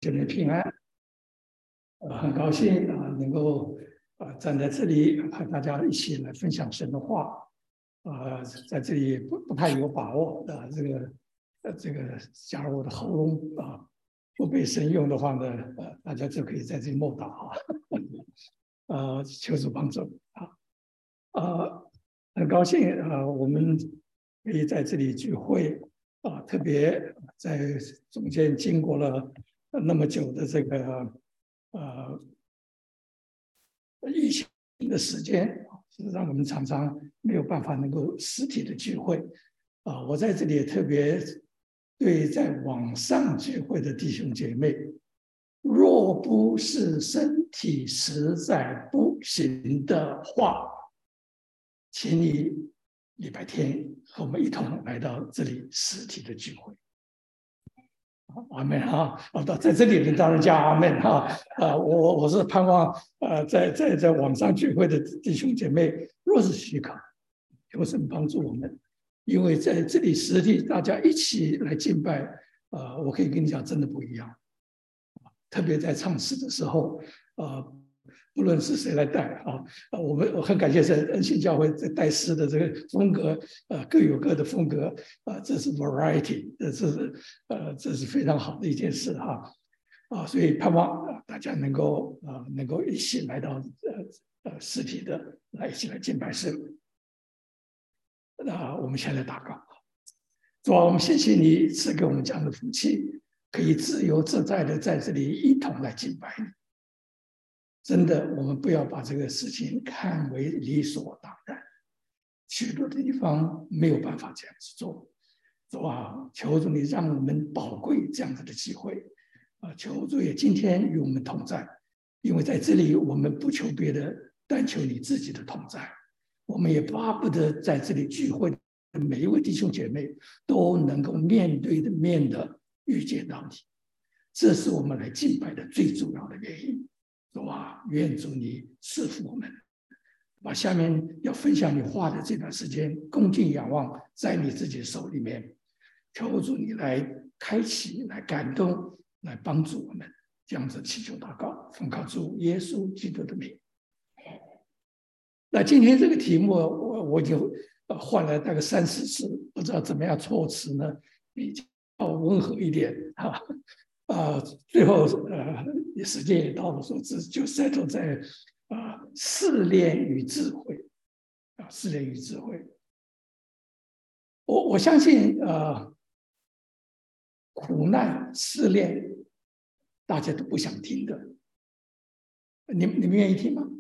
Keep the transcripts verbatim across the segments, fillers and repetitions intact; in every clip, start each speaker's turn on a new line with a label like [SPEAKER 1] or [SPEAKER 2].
[SPEAKER 1] 新年平安。呃，很高兴啊、呃，能够啊、呃、站在这里和大家一起来分享神的话。啊、呃，在这里不不太有把握啊、呃，这个呃这个，假如我的喉咙啊、呃、不被神用的话呢，呃，大家就可以在这里默祷啊，呃，求主帮助啊。呃，很高兴啊、呃，我们可以在这里聚会啊、呃，特别在中间经过了那么久的这个呃疫情的时间，是让我们常常没有办法能够实体的聚会啊、呃。我在这里也特别对在网上聚会的弟兄姐妹，若不是身体实在不行的话，请你礼拜天和我们一同来到这里实体的聚会。阿门啊！啊，在这里呢，当然叫阿门哈。啊，我我是盼望，呃，在在在网上聚会的弟兄姐妹，若是许可，求神帮助我们，因为在这里实体大家一起来敬拜，呃，我可以跟你讲，真的不一样。特别在唱诗的时候，呃，不论是谁来带啊，呃，我们我很感谢在恩信教会在带诗的这个风格，呃，各有各的风格，啊、呃，这是 variety， 这是呃，这是非常好的一件事哈，啊，所以盼望大家能够啊、呃，能够一起来到呃呃实体的来一起来敬拜神。那我们先来祷告。主啊，我们谢谢你赐给我们这样的福气，可以自由自在的在这里一同来敬拜你。真的，我们不要把这个事情看为理所当然，许多的地方没有办法这样子做。主啊，求主你让我们宝贵这样子的机会啊！求主也今天与我们同在，因为在这里我们不求别的，但求你自己的同在。我们也巴不得在这里聚会的每一位弟兄姐妹都能够面对的面的遇见到你，这是我们来敬拜的最主要的原因。主啊，愿主你赐福我们，把下面要分享你话的这段时间恭敬仰望在你自己的手里面，求主你来开启，来感动，来帮助我们，这样子祈求祷告，奉靠主耶稣基督的名。那今天这个题目我我就换了大概三四次，不知道怎么样措辞呢比较温和一点哈。啊，最后呃，时间也到了，说这就 settle 在啊试炼与智慧啊，试炼与智慧。我我相信呃，苦难试炼大家都不想听的，你你们愿意听吗？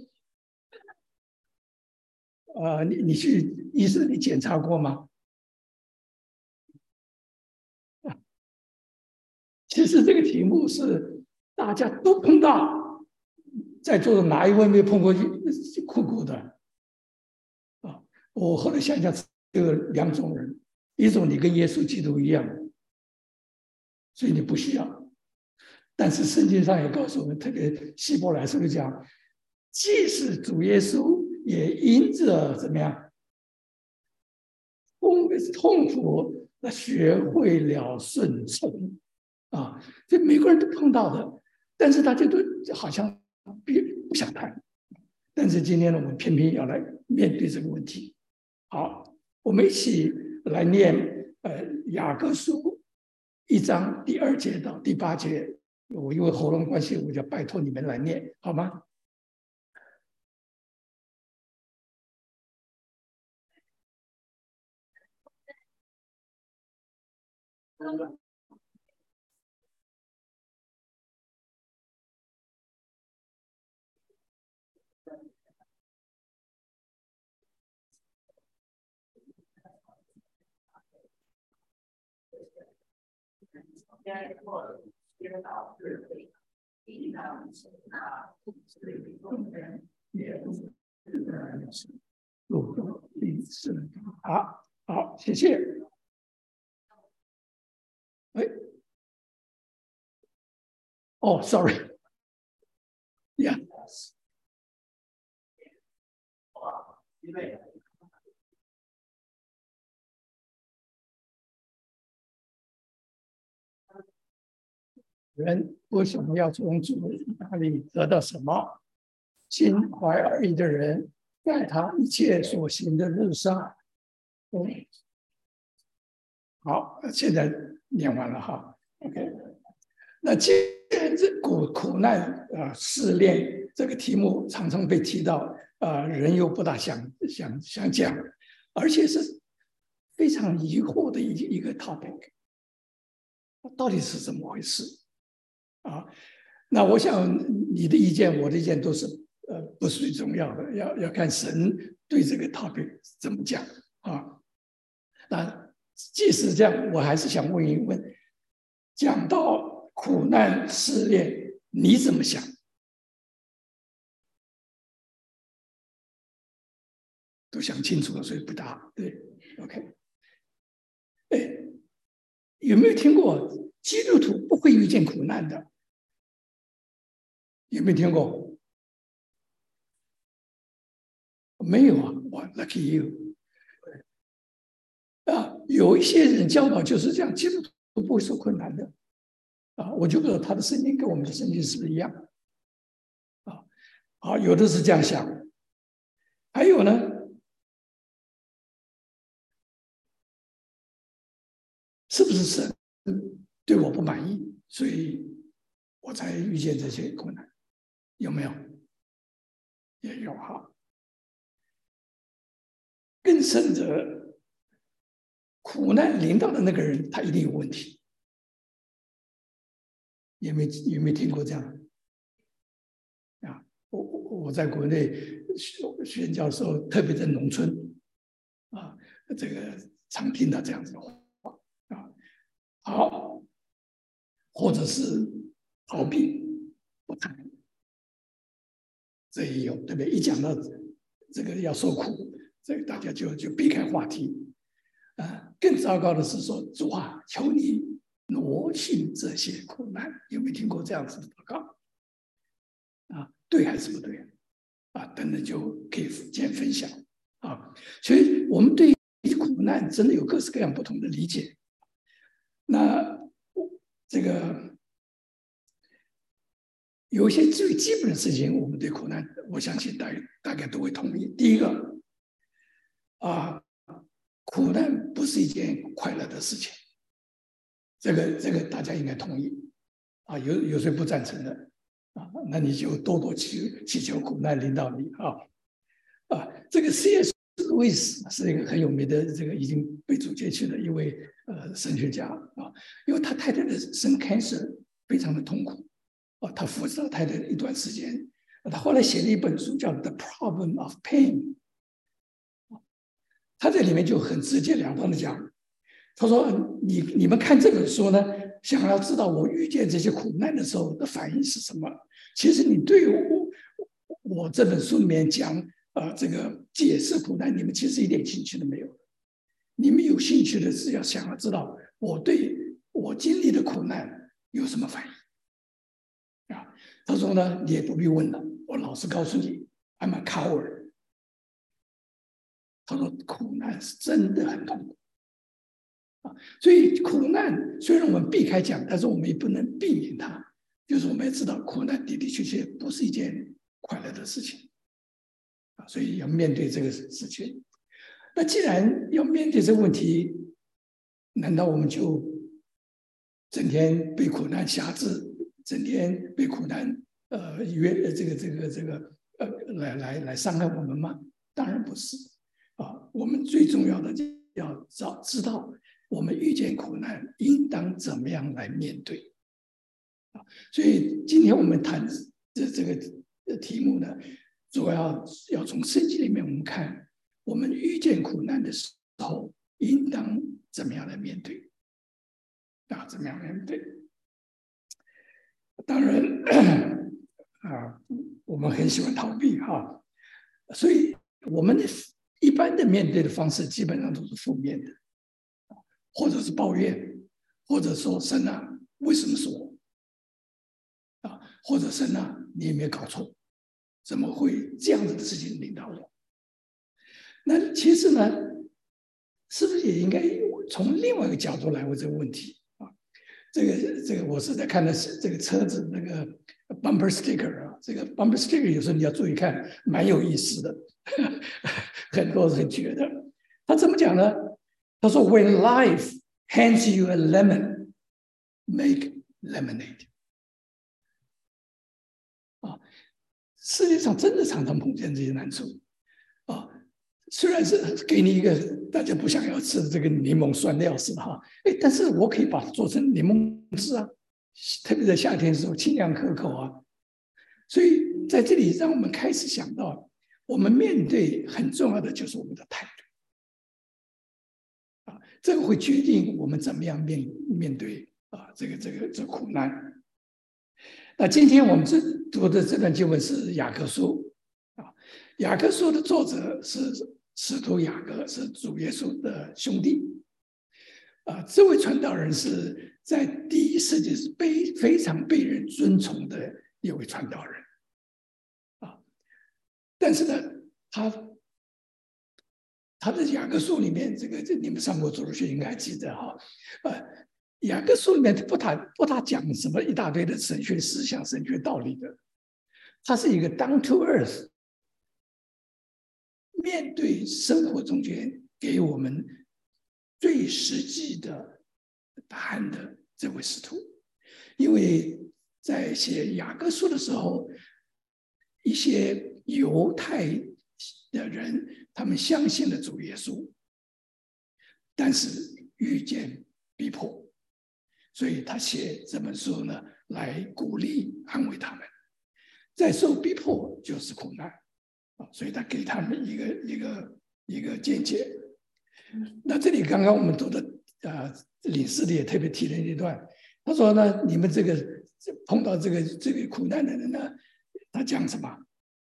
[SPEAKER 1] 呃，你你去医生你检查过吗？其实这个题目是大家都碰到，在座的哪一位没碰过困苦的？啊，我后来想想，有两种人，一种你跟耶稣基督一样，所以你不需要。但是圣经上也告诉我们，特别希伯来书讲，即使主耶稣也因着怎么样，痛苦，那学会了顺从。啊，这每个人都碰到的，但是大家都好像不不想谈。但是今天呢，我们偏偏要来面对这个问题。好，我们一起来念呃雅各书一章第二节到第八节。我因为喉咙关系，我就拜托你们来念，好吗？嗯好，好，谢谢。哎，哦 ，sorry，呀、yeah. 人不想要从主那里得到什么，心怀二意的人，在他一切所行的路上，嗯，好，现在念完了哈 ，OK。那既然这苦苦难啊、呃、试炼这个题目常常被提到，啊、呃，人又不大想想想讲，而且是非常疑惑的一一个 topic， 到底是怎么回事啊？那我想你的意见，我的意见都是呃不是最重要的，要要看神对这个 topic 怎么讲啊。那即使这样，我还是想问一问，讲到苦难试炼，你怎么想？都想清楚了，所以不答。对 ，OK。哎，有没有听过基督徒不会遇见苦难的？有没有听过？没有啊，哇 ，lucky you。啊，有一些人教导就是这样，基督徒不会受困难的。啊，我就不知道他的圣经跟我们的圣经是不是一样。啊，好，有的是这样想，还有呢，是不是神对我不满意，所以我才遇见这些困难？有没有？也有哈。更甚者，苦难临到的那个人，他一定有问题。有没有有没有听过这样？啊，我我我在国内宣教的时候，特别在农村，啊，这个常听到这样子的话啊。好，或者是逃避不谈，这也有，对不对？一讲到这个要受苦，这个大家就就避开话题。啊，更糟糕的是说，主啊，求你挪去这些苦难。有没有听过这样子的祷告？啊，对还是不对？啊，等等就可以见分享啊。所以我们对苦难真的有各式各样不同的理解。那这个有一些最基本的事情，我们对苦难，我相信大大概都会同意。第一个啊，苦难不是一件快乐的事情，这个这个大家应该同意啊。有有谁不赞成的啊？那你就多多祈祈求苦难临到你啊啊！这个 C S 路易斯是一个很有名的这个已经被主接去的一位呃神学家啊，因为他太太的生 cancer 非常的痛苦啊，他扶持了太太一段时间，他后来写了一本书叫《The Problem of Pain》。他在里面就很直截了当的讲，他说：“你你们看这本书呢，想要知道我遇见这些苦难的时候的反应是什么？其实你对我我这本书里面讲呃这个解释苦难，你们其实一点兴趣都没有。你们有兴趣的是要想要知道我对我经历的苦难有什么反应啊？”他说呢，你也不必问了，我老实告诉你 ，I'm a coward。他说苦难是真的很痛苦啊，所以苦难虽然我们避开讲，但是我们也不能避免它。就是我们也知道，苦难的的确确不是一件快乐的事情啊，所以要面对这个事情。那既然要面对这个问题，难道我们就整天被苦难辖制，整天被苦难呃约这个这个这个呃来来来伤害我们吗？当然不是。啊，我们最重要的要找知道，我们遇见苦难应当怎么样来面对啊？所以今天我们谈这这个题目呢，主要要从圣经里面我们看，我们遇见苦难的时候应当怎么样来面对啊？怎么样面对？当然啊，我们很喜欢逃避哈，所以我们的。一般的面对的方式基本上都是负面的，或者是抱怨，或者说神啊，为什么是我？啊，或者神啊，你有没有搞错？怎么会这样子的事情领导我？那其实呢，是不是也应该从另外一个角度来问这个问题啊？ 这个这个我是在看的是这个车子那个 bumper sticker 啊，这个 bumper sticker 有时候你要注意看，蛮有意思的，很多人觉得他怎么讲呢？他说 ：“When life hands you a lemon, make lemonade。”啊，世界上真的常常碰见这些难处啊。虽然是给你一个大家不想要吃的这个柠檬酸料是哈，哎，但是我可以把它做成柠檬汁啊，特别在夏天的时候清凉可口啊。所以在这里让我们开始想到，我们面对很重要的就是我们的态度啊，这个会决定我们怎么样面面对啊这个这个这个苦难。那今天我们这读的这段经文是雅各书啊，雅各书的作者是使徒雅各，是主耶稣的兄弟啊。这位传道人是在第一世纪是被非常被人尊崇的一位传道人啊。但是呢，他他的雅各书里面，这个你们上过主日学应该记得哈，呃，雅各书里面不大不大讲什么一大堆的神学思想、神学道理的，他是一个 down to earth。面对生活中间给我们最实际的答案的这位使徒，因为在写雅各书的时候，一些犹太的人他们相信了主耶稣，但是遇见逼迫，所以他写这本书呢，来鼓励安慰他们。在受逼迫就是苦难。所以他给他们一个一个一个见解。那这里刚刚我们读的啊，领事的也特别提了一段，他说呢，你们这个碰到这个这个苦难的人呢，他讲什么？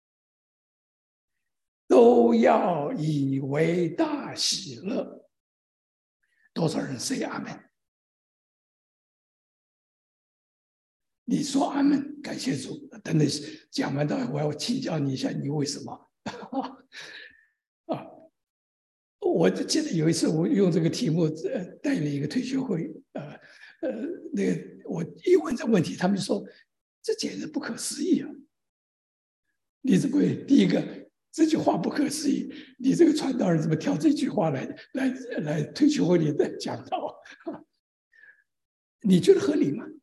[SPEAKER 1] 都要以为大喜乐。多少人 say 阿们？你说阿们，感谢主。等等，讲完到我要请教你一下，你为什么？啊，我记得有一次我用这个题目呃带了一个退休会，呃呃，那个我一问这问题，他们就说这简直不可思议啊！你怎么会？第一个这句话不可思议，你这个传道人怎么挑这句话来来来退休会里的讲道？你觉得合理吗？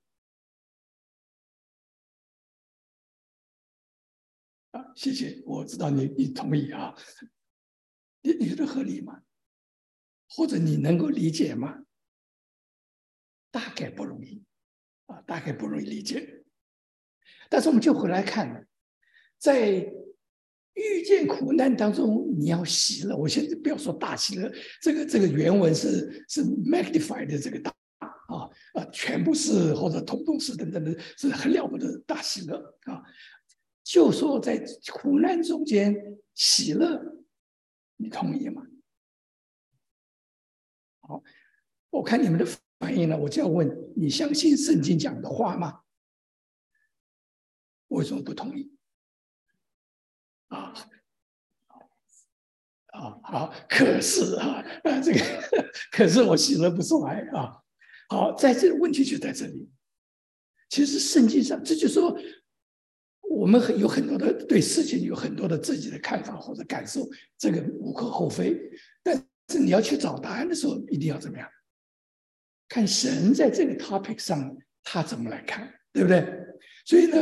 [SPEAKER 1] 啊，谢谢，我知道你你同意啊，你你觉得合理吗？或者你能够理解吗？大概不容易啊，大概不容易理解。但是我们就回来看，在遇见苦难当中，你要喜乐。我现在不要说大喜乐，这个这个原文是是 magnified 的这个大啊啊，全部是或者统统是等等的，是很了不得的大喜乐啊。就说在苦难中间喜乐，你同意吗？好，我看你们的反应呢，我就要问：你相信圣经讲的话吗？为什么不同意？啊啊好，可是啊啊这个，可是我喜乐不出来啊。好，在这个问题就在这里。其实圣经上，这就说我们有很多的对事情有很多的自己的看法或者感受，这个无可厚非。但是你要去找答案的时候，一定要怎么样？看神在这个 topic 上他怎么来看，对不对？所以呢，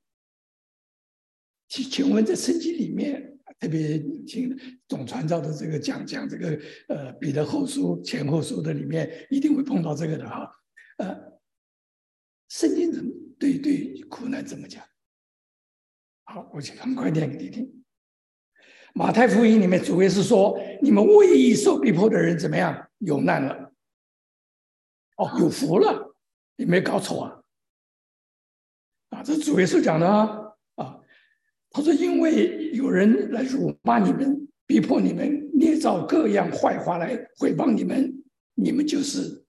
[SPEAKER 1] 请请问在圣经里面，特别听总传道的这个讲讲这个呃彼得后书、前后书的里面，一定会碰到这个的哈。呃，圣经怎么对对苦难怎么讲？好，我就很快念给你听。马太福音里面主耶稣说：“你们为义受逼迫的人怎么样？有难了。哦，有福了，你没搞错啊！啊，这是主耶稣讲的啊！啊，他说，因为有人来辱骂你们，逼迫你们，捏造各样坏话来毁谤你们，你们就是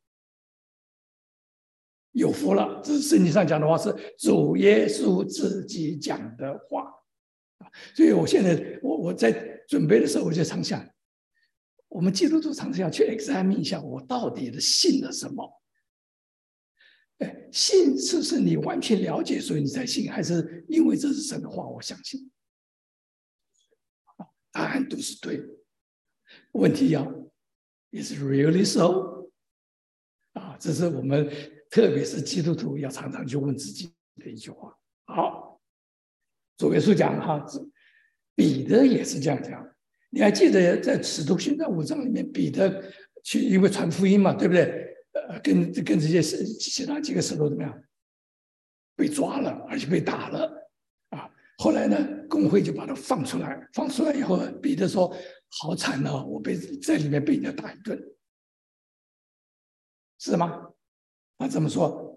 [SPEAKER 1] 有福了。这是圣经上讲的话，是主耶稣自己讲的话。所以我现在我我在准备的时候，我就常想，我们基督徒常常要去 examine 一下，我到底的信了什么。 哎，信是是你完全了解，所以你才信，还是因为这是神的话，我相信？答案都是对的。问题要 ，is really so？ 啊，这是我们特别是基督徒要常常去问自己的一句话。好，主耶稣讲哈，彼得也是这样讲。你还记得在使徒行传五章里面，彼得去因为传福音嘛，对不对？呃，跟跟这些其他几个使徒怎么样？被抓了，而且被打了啊！后来呢，公会就把他放出来，放出来以后，彼得说：“好惨哦，我被在里面被人家打一顿，是吗？”他这么说，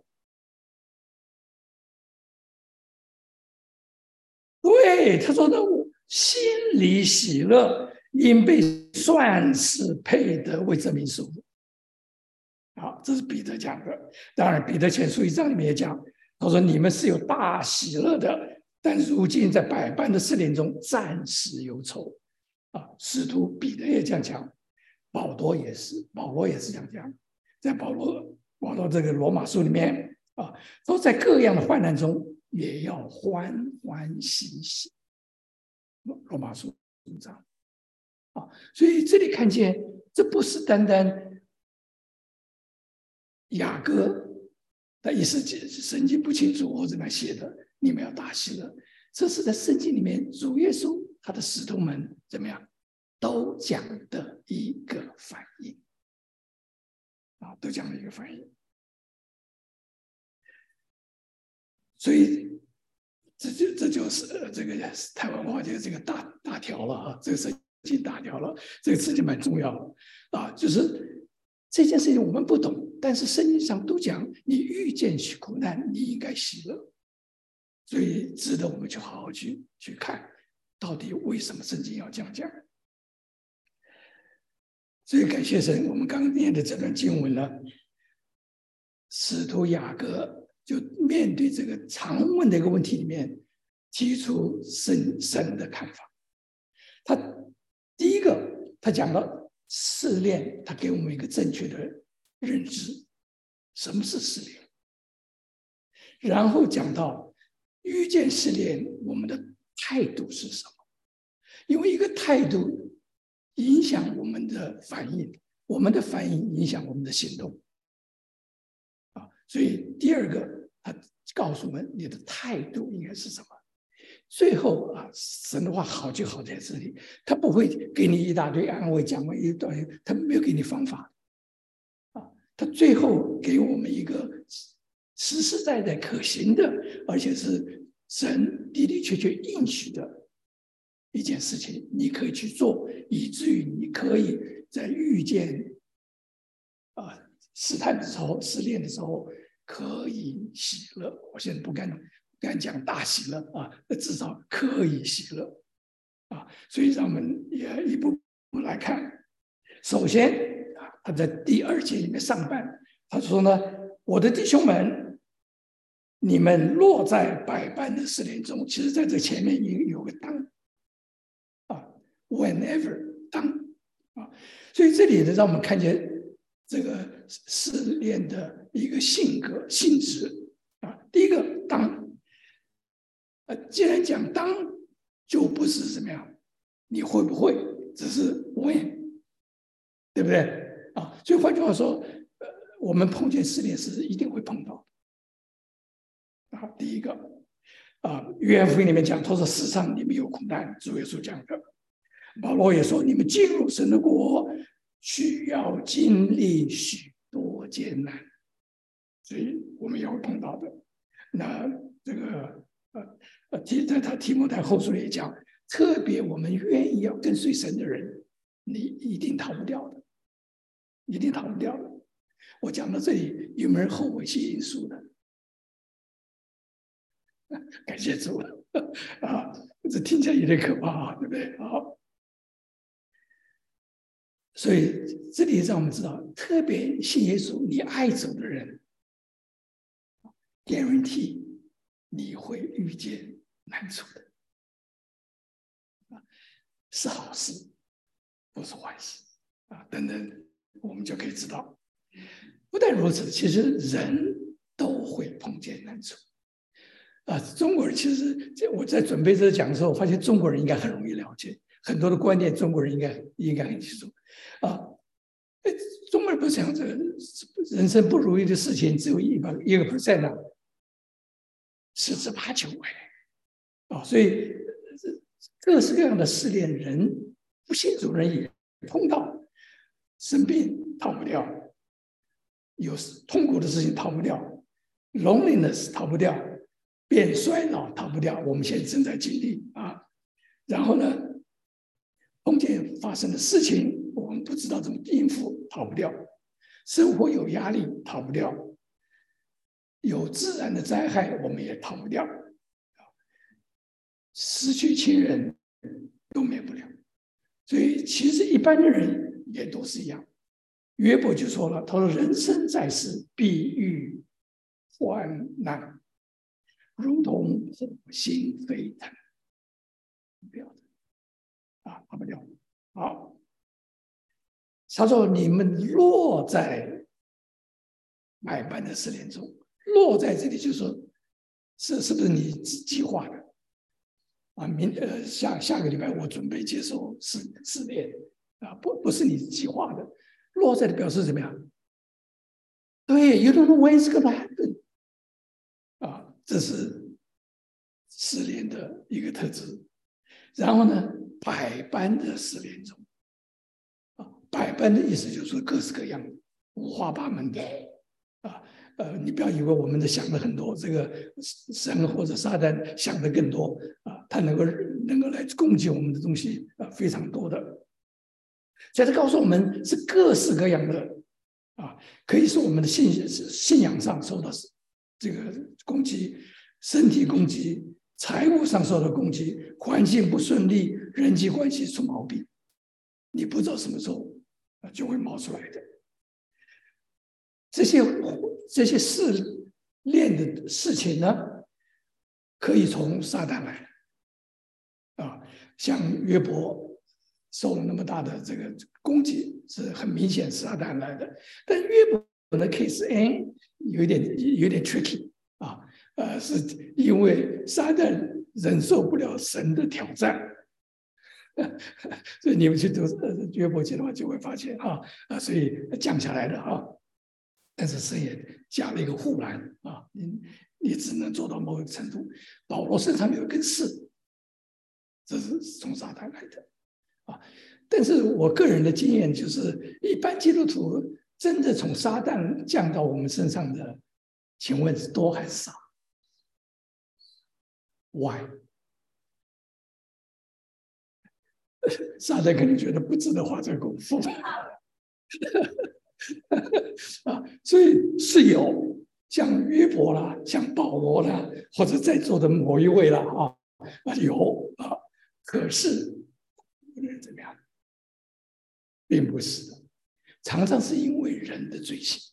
[SPEAKER 1] 对，他说的，我心里喜乐，因被算是配得为这名属物。好，这是彼得讲的。当然，彼得前书一章里面也讲，他说：“你们是有大喜乐的，但如今在百般的试炼中，暂时忧愁。”啊，使徒彼得也这样讲，保罗也是，保罗也是这样讲。在保罗保罗这个罗马书里面啊，都在各样的患难中，也要欢欢喜喜。罗马书五章啊，所以这里看见，这不是单单雅各他一时神经不清楚，我怎么写的？你们要大喜乐。这是在圣经里面，主耶稣他的使徒们怎么样都讲的一个反应啊，都讲了一个反应。所以这就这就是这个台湾话就这个大大条了啊，这个圣经大条了，这个事情蛮重要的啊，就是这件事情我们不懂，但是圣经上都讲，你遇见苦难，你应该喜乐，所以值得我们去好好去去看，到底为什么圣经要这样讲。所以感谢神，我们刚念的这段经文呢，使徒雅各就面对这个常问的一个问题里面，提出神神的看法。他第一个，他讲到试炼，他给我们一个正确的认知，什么是试炼？然后讲到遇见试炼，我们的态度是什么？因为一个态度影响我们的反应，我们的反应影响我们的行动。啊，所以第二个，他告诉我们你的态度应该是什么。最后啊，神的话好就好在这里，他不会给你一大堆安慰，讲完一段，他没有给你方法。啊，他最后给我们一个实实在在可行的，而且是神的的确确应许的一件事情，你可以去做，以至于你可以在遇见啊试探的时候、试炼的时候，可以喜乐。我现在不敢不敢讲大喜乐啊，至少可以喜乐啊。所以让我们也一步步来看。首先啊，他在第二节里面上半，他说呢：“我的弟兄们，你们落在百般的试炼中。”其实在这前面有有个当啊 ，whenever 当啊，所以这里呢，让我们看见这个试炼的一个性格性质啊。第一个当，呃，既然讲当，就不是怎么样，你会不会，只是 when， 对不对啊？所以换句话说，呃，我们碰见试炼是一定会碰到的啊。第一个啊，约翰福音里面讲，他说世上你们有苦难，主耶稣讲的。保罗也说，你们进入神的国需要经历许多艰难，所以我们也会碰到的。那这个呃呃，提在他提摩太后书也讲，特别我们愿意要跟随神的人，你一定逃不掉的，一定逃不掉的。我讲到这里，有没有人后悔写因书的？感谢主啊，这听起来有点可怕啊，对不对？好。所以这里让我们知道，特别信耶稣，你爱主的人 ，guarantee 你会遇见难处的，是好事，不是坏事啊。等等，我们就可以知道。不但如此，其实人都会碰见难处。啊，中国人其实我在准备这个讲的时候，我发现中国人应该很容易了解很多的观念，中国人应该应该很清楚。啊，中国人不是讲这个人生不如意的事情只有一百一个 percent 啊，十之八九哎，啊，所以各式各样的试炼，人不信主人也碰到，生病逃不掉，有痛苦的事情逃不掉 ，loneliness 逃不掉。变衰老逃不掉，我们现在正在经历啊。然后呢，碰见发生的事情，我们不知道怎么应付，逃不掉；生活有压力，逃不掉；有自然的灾害，我们也逃不掉。失去亲人都免不了，所以其实一般的人也都是一样。约伯就说了，他说：“人生在世，必遇患难。”如同火星飞腾，不要的啊，逃不掉。好，他说：“你们落在百般的试炼中，落在这里就是说，是是不是你计划的啊？明呃下下个礼拜我准备接受试试炼啊，不不是你计划的，落在的表示怎么样？对 ，you don't know when it's gonna happen 啊，这是。”试炼的一个特质，然后呢，百般的试炼中，啊，百般的意思就是说各式各样、五花八门的，啊，呃，你不要以为我们的想的很多，这个神或者撒旦想的更多啊，他能够能够来攻击我们的东西啊，非常多的，所以他告诉我们是各式各样的，啊，可以说我们的信信仰上受到这个攻击，身体攻击。财务上受到攻击，环境不顺利，人际关系出毛病，你不知道什么时候就会冒出来的。这些这些试炼的事情呢，可以从撒旦来，啊，像约伯受了那么大的这个攻击，是很明显撒旦来的。但约伯的 case， 哎，有点有点 tricky 啊。呃，是因为撒旦忍受不了神的挑战，所以你们去读约伯记的话，就会发现啊啊，所以降下来的啊，但是神也加了一个护栏啊，你你只能做到某个程度。保罗身上有一根刺，这是从撒旦来的啊。但是我个人的经验就是，一般基督徒真的从撒旦降到我们身上的，请问是多还是少？ Why？ 撒旦可能觉得不值得花这个功夫啊，所以是有像约伯啦、像保罗啦，或者在座的某一位啦啊啊有啊，可是怎么样，并不是的，常常是因为人的罪行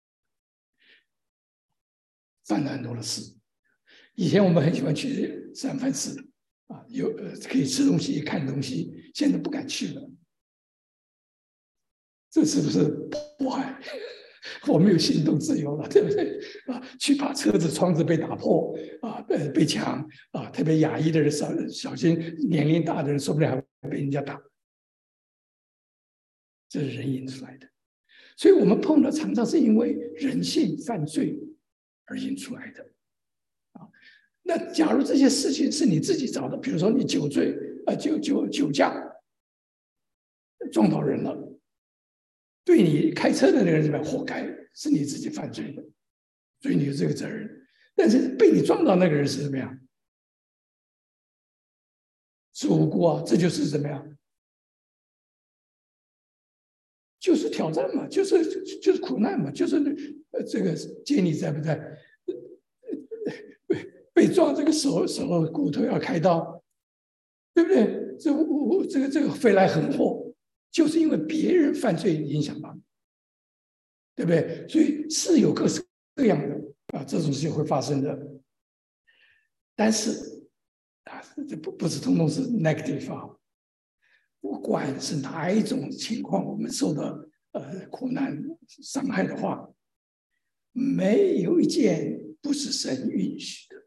[SPEAKER 1] 犯了很多的事。以前我们很喜欢去三藩市啊，有呃可以吃东西、看东西，现在不敢去了。这是不是迫害？我们有行动自由了，对不对？啊，去把车子窗子被打破啊，呃，被抢啊，特别亚裔的人小小心，年龄大的人受不了被人家打，这是人引出来的。所以我们碰到常常是因为人性犯罪而引出来的。那假如这些事情是你自己找的，比如说你酒醉，呃，酒酒酒驾撞到人了，对你开车的那个人怎么样？活该，是你自己犯罪的，所以你有这个责任。但是被你撞到那个人是怎么样？是无辜啊，这就是怎么样？就是挑战嘛，就是就是苦难嘛，就是呃这个接你在不在？被撞这个手手骨头要开刀，对不对？这我这个这个飞来横祸，就是因为别人犯罪影响到你，对不对？所以是有各式各样的啊这种事情会发生的，但是啊这不不是通通是 negative 啊，不管是哪一种情况，我们受到呃苦难伤害的话， 没有一件不是神允许的。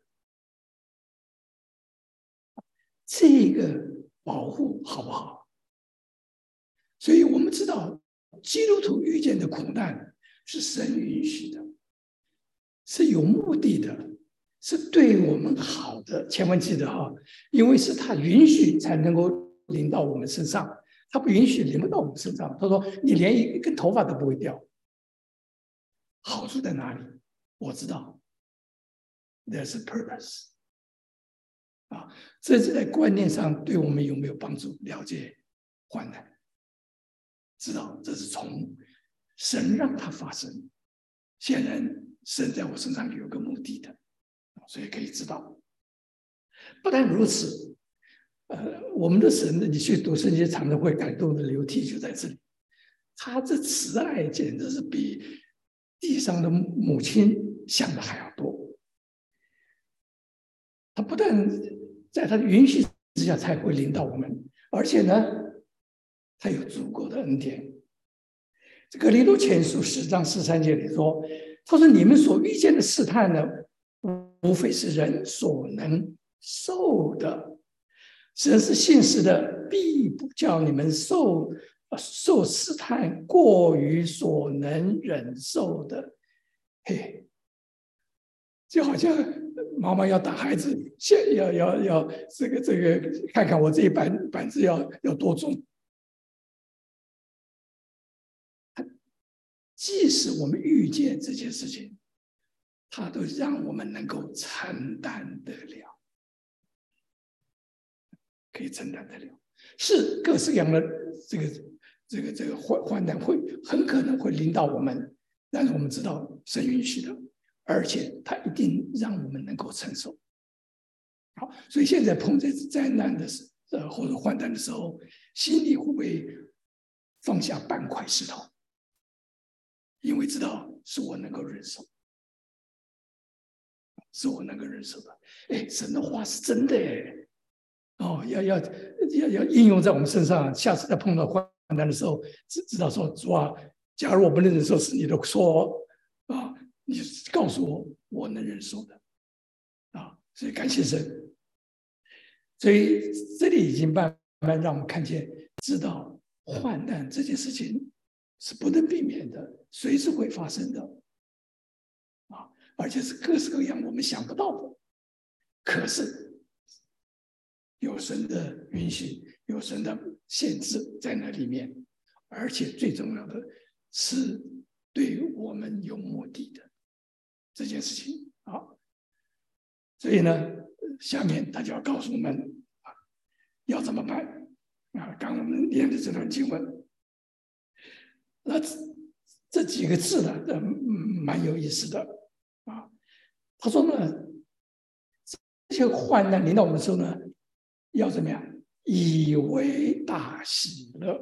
[SPEAKER 1] 这个保护好不好？所以我们知道，基督徒遇见的苦难是神允许的，是有目的的，是对我们好的。千万记得哈，因为是他允许才能够临到我们身上，他不允许临不到我们身上。他说：“你连一根头发都不会掉。”好处在哪里？我知道 ，there's a purpose。啊，这是在观念上对我们有没有帮助？了解患难，知道这是从神让它发生。显然，神在我身上有个目的的，所以可以知道。不但如此，呃，我们的神，你去读圣经，常常会感动的流涕，就在这里。他这慈爱简直是比地上的母亲想的还要多。他不但在他的允许之下才会领导我们，而且呢，他有足够的恩典。这个《哥林多前书》十章十三节里说：“他说你们所遇见的试探呢，无非是人所能受的。神是信实的，必不叫你们受受试探过于所能忍受的。”嘿，就好像妈妈要打孩子，先要要要这个这个，看看我这一板板子要要多重。即使我们遇见这件事情，他都让我们能够承担得了，可以承担得了。是各式各样的这个这个这个患患难会很可能会临到我们，但是我们知道神允许的，而且他一定让我们能够承受。好，所以现在碰这次灾难的时呃或者患难的时候，心里会不会放下半块石头？因为知道是我能够忍受，是我能够忍受的。哎，神的话是真的哎，哦，要要要要应用在我们身上。下次再碰到患难的时候，知知道说主啊，假如我不能忍受，是你的错啊，你告诉我我能忍受的啊，所以感谢神。所以这里已经慢慢让我们看见，知道患难这件事情是不能避免的，随时会发生的啊，而且是各式各样我们想不到的。可是有神的允许，有神的限制在那里面，而且最重要的是对我们有目的的这件事情啊。所以呢，下面他就要告诉我们啊，要怎么办啊？刚我们念的这段经文。那这几个字呢，嗯，蛮有意思的啊。他说呢，这些患难临到我们的时候呢，要怎么样？以为大喜乐。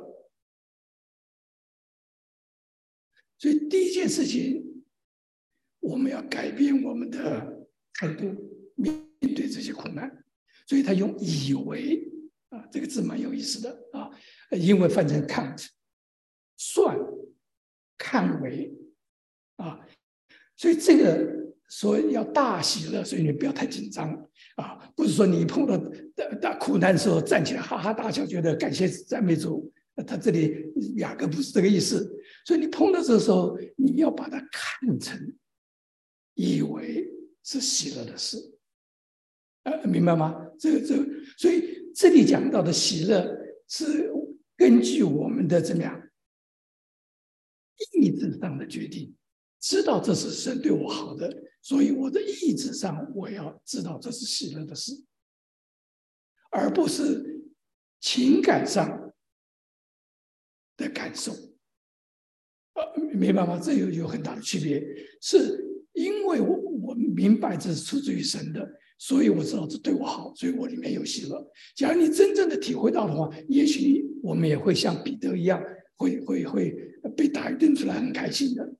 [SPEAKER 1] 所以第一件事情，我们要改变我们的态度，面对这些苦难。所以他用以为啊这个字蛮有意思的啊，英文翻成 count， 算。看为啊，所以这个说要大喜乐，所以你不要太紧张啊，不是说你碰到大苦难的时候站起来哈哈大笑，觉得感谢赞美主，他这里雅各不是这个意思，所以你碰到这个时候，你要把它看成以为是喜乐的事，呃，明白吗？这个这个，所以这里讲到的喜乐是根据我们的怎么样？意志上的决定，知道这是神对我好的，所以我的意志上我要知道这是喜乐的事，而不是情感上的感受。呃，明白吗？这有有很大的区别，是因为我我明白这是出自于神的，所以我知道这对我好，所以我里面有喜乐。假如你真正的体会到的话，也许我们也会像彼得一样，会会会被打一顿出来，很开心的。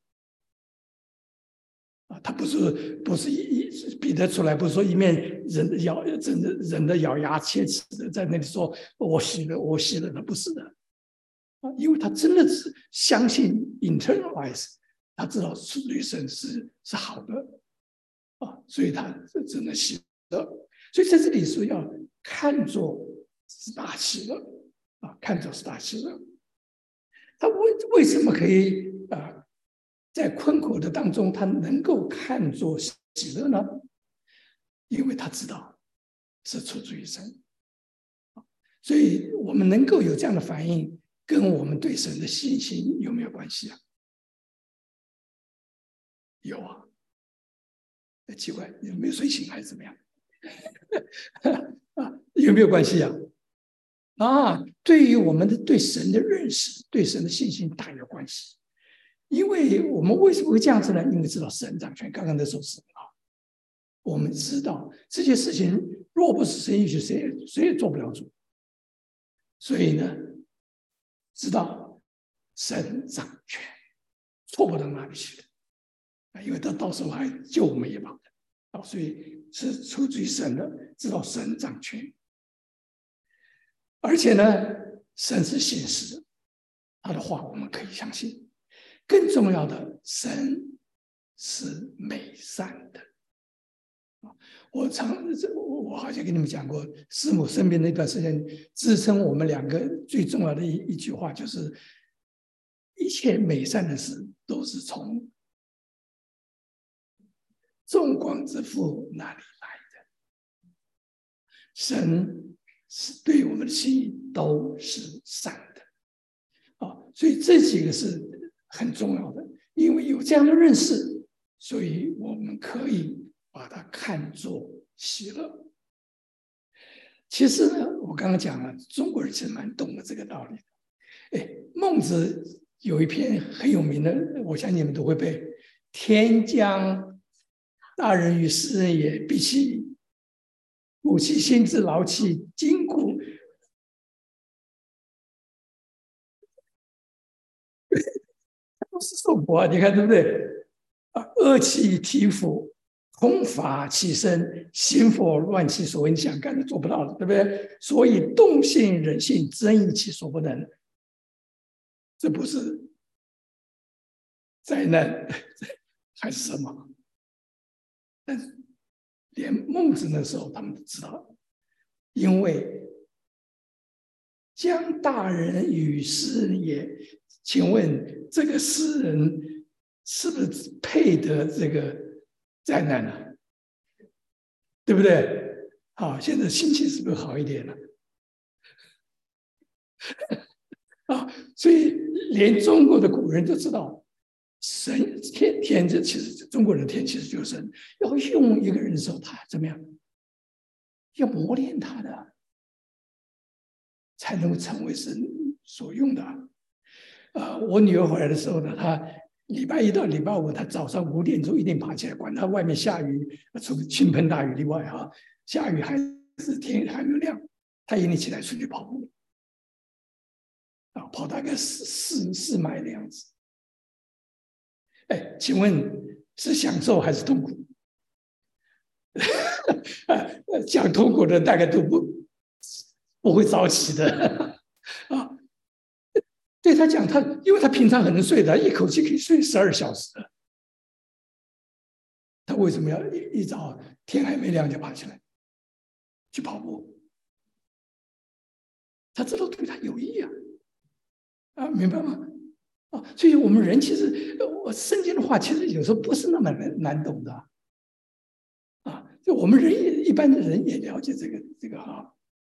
[SPEAKER 1] 啊，他不是不是一彼得出来，不是说一面忍的咬忍的忍的咬牙切齿的在那里说我喜乐我喜乐，他不是的。啊，因为他真的是相信 internalize 他知道出于神是是好的啊，所以他只能喜乐。所以在这里说要看作是大喜乐啊，看作是大喜乐。他为为什么可以啊，在困苦的当中，他能够看作喜乐呢？因为他知道是出自于神，所以我们能够有这样的反应，跟我们对神的信心有没有关系啊？有啊。奇怪，有没有睡醒还是怎么样？啊，有没有关系啊？啊，对于我们的对神的认识、对神的信心大有关系。因为我们为什么会这样子呢？因为知道神掌权。刚刚那首诗啊，我们知道这些事情若不是神允许，谁也谁也做不了主。所以呢，知道神掌权，错不到哪里去的啊！因为他到时候还救我们一把的啊，所以是出自于神的，知道神掌权。而且呢，神是信实的，他的话我们可以相信。更重要的，神是美善的。我常我好像跟你们讲过，师母身边那段时间，支撑我们两个最重要的一一句话就是：一切美善的事都是从众光之父那里来的。神是对我们的心意都是善的啊，所以这几个是很重要的。因为有这样的认识，所以我们可以把它看作喜乐。其实呢，我刚刚讲了，中国人其实蛮懂得这个道理的。哎，孟子有一篇很有名的，我相信你们都会背：“天将大人与斯人也，必其母其心之劳其筋骨。”都是受苦啊，你看对不对？啊，恶其体肤，空乏其身，心佛乱其所。你想干的做不到的，对不对？所以动性忍性，增益其所不能。这不是灾难还是什么？但是连孟子那时候他们都知道，因为将大人与斯人也。请问这个诗人是不是配得这个灾难呢、啊？对不对？好，现在心情是不是好一点了？啊，所以连中国的古人都知道，神天天这其实中国人的天其实就是神，要用一个人的时候，他怎么样？要磨练他的，才能成为神所用的。呃，我女儿回来的时候呢，她礼拜一到礼拜五，她早上五点钟一定爬起来，管她外面下雨，除倾盆大雨例外哈，下雨还是天还没有亮，她一定起来出去跑步，啊，跑大概四四四迈的样子。哎，请问是享受还是痛苦？讲痛苦的大概都不不会早起的啊。对他讲，他因为他平常很能睡的，一口气可以睡十二小时的。他为什么要一一早天还没亮就爬起来去跑步？他知道对他有益啊，啊，明白吗？啊，所以我们人其实，我圣经的话其实有时候不是那么难难懂的，啊，就我们人也一般的人也了解这个这个哈，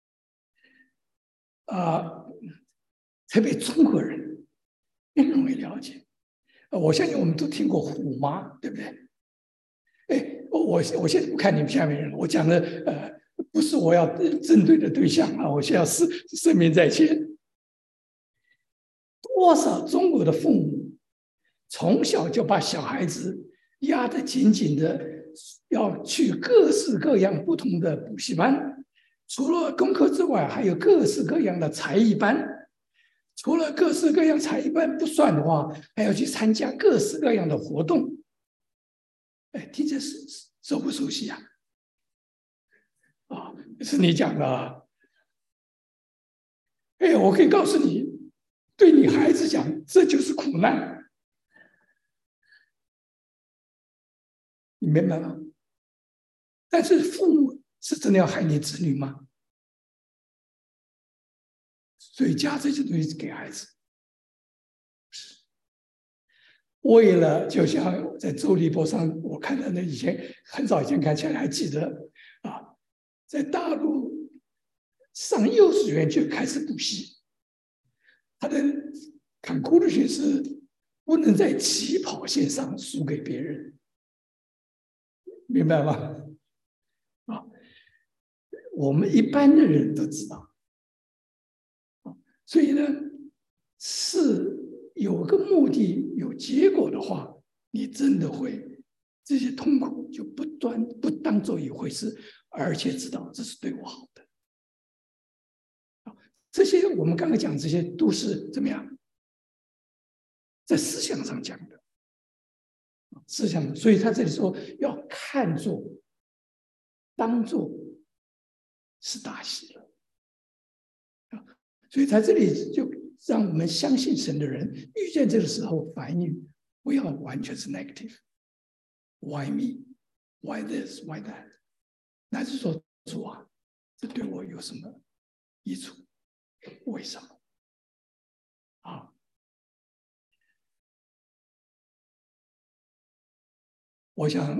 [SPEAKER 1] 啊，特别中国人更容易了解。我相信我们都听过虎妈，对不对？哎，我我现在不看你们下面人，我讲的呃，不是我要针对的对象啊，我现在是声明在前。多少中国的父母从小就把小孩子压得紧紧的，要去各式各样不同的补习班，除了功课之外，还有各式各样的才艺班。除了各式各样才艺班不算的话，还要去参加各式各样的活动。哎，听着是熟不熟悉啊？啊，是你讲的啊。哎，我可以告诉你，对你孩子讲，这就是苦难。 你明白吗？但是父母是真的要害你子女吗？所以加这些东西给孩子，是为了就像在周立波上我看到那以前很早以前看起来还记得啊，在大陆上幼稚园就开始补习，他的 conclusion 是不能在起跑线上输给别人，明白吗？啊，我们一般的人都知道，所以呢，是有个目的、有结果的话，你真的会这些痛苦就不断不当做一回事，而且知道这是对我好的。这些我们刚刚讲，这些都是怎么样，在思想上讲的，思想。所以他这里说要看作、当作是大喜了。所以在这里就让我们相信神的人遇见这个时候反应不要完全是 negative。Why me? Why this? Why that? 乃是说主啊，这对我有什么益处？为什么？啊，我想，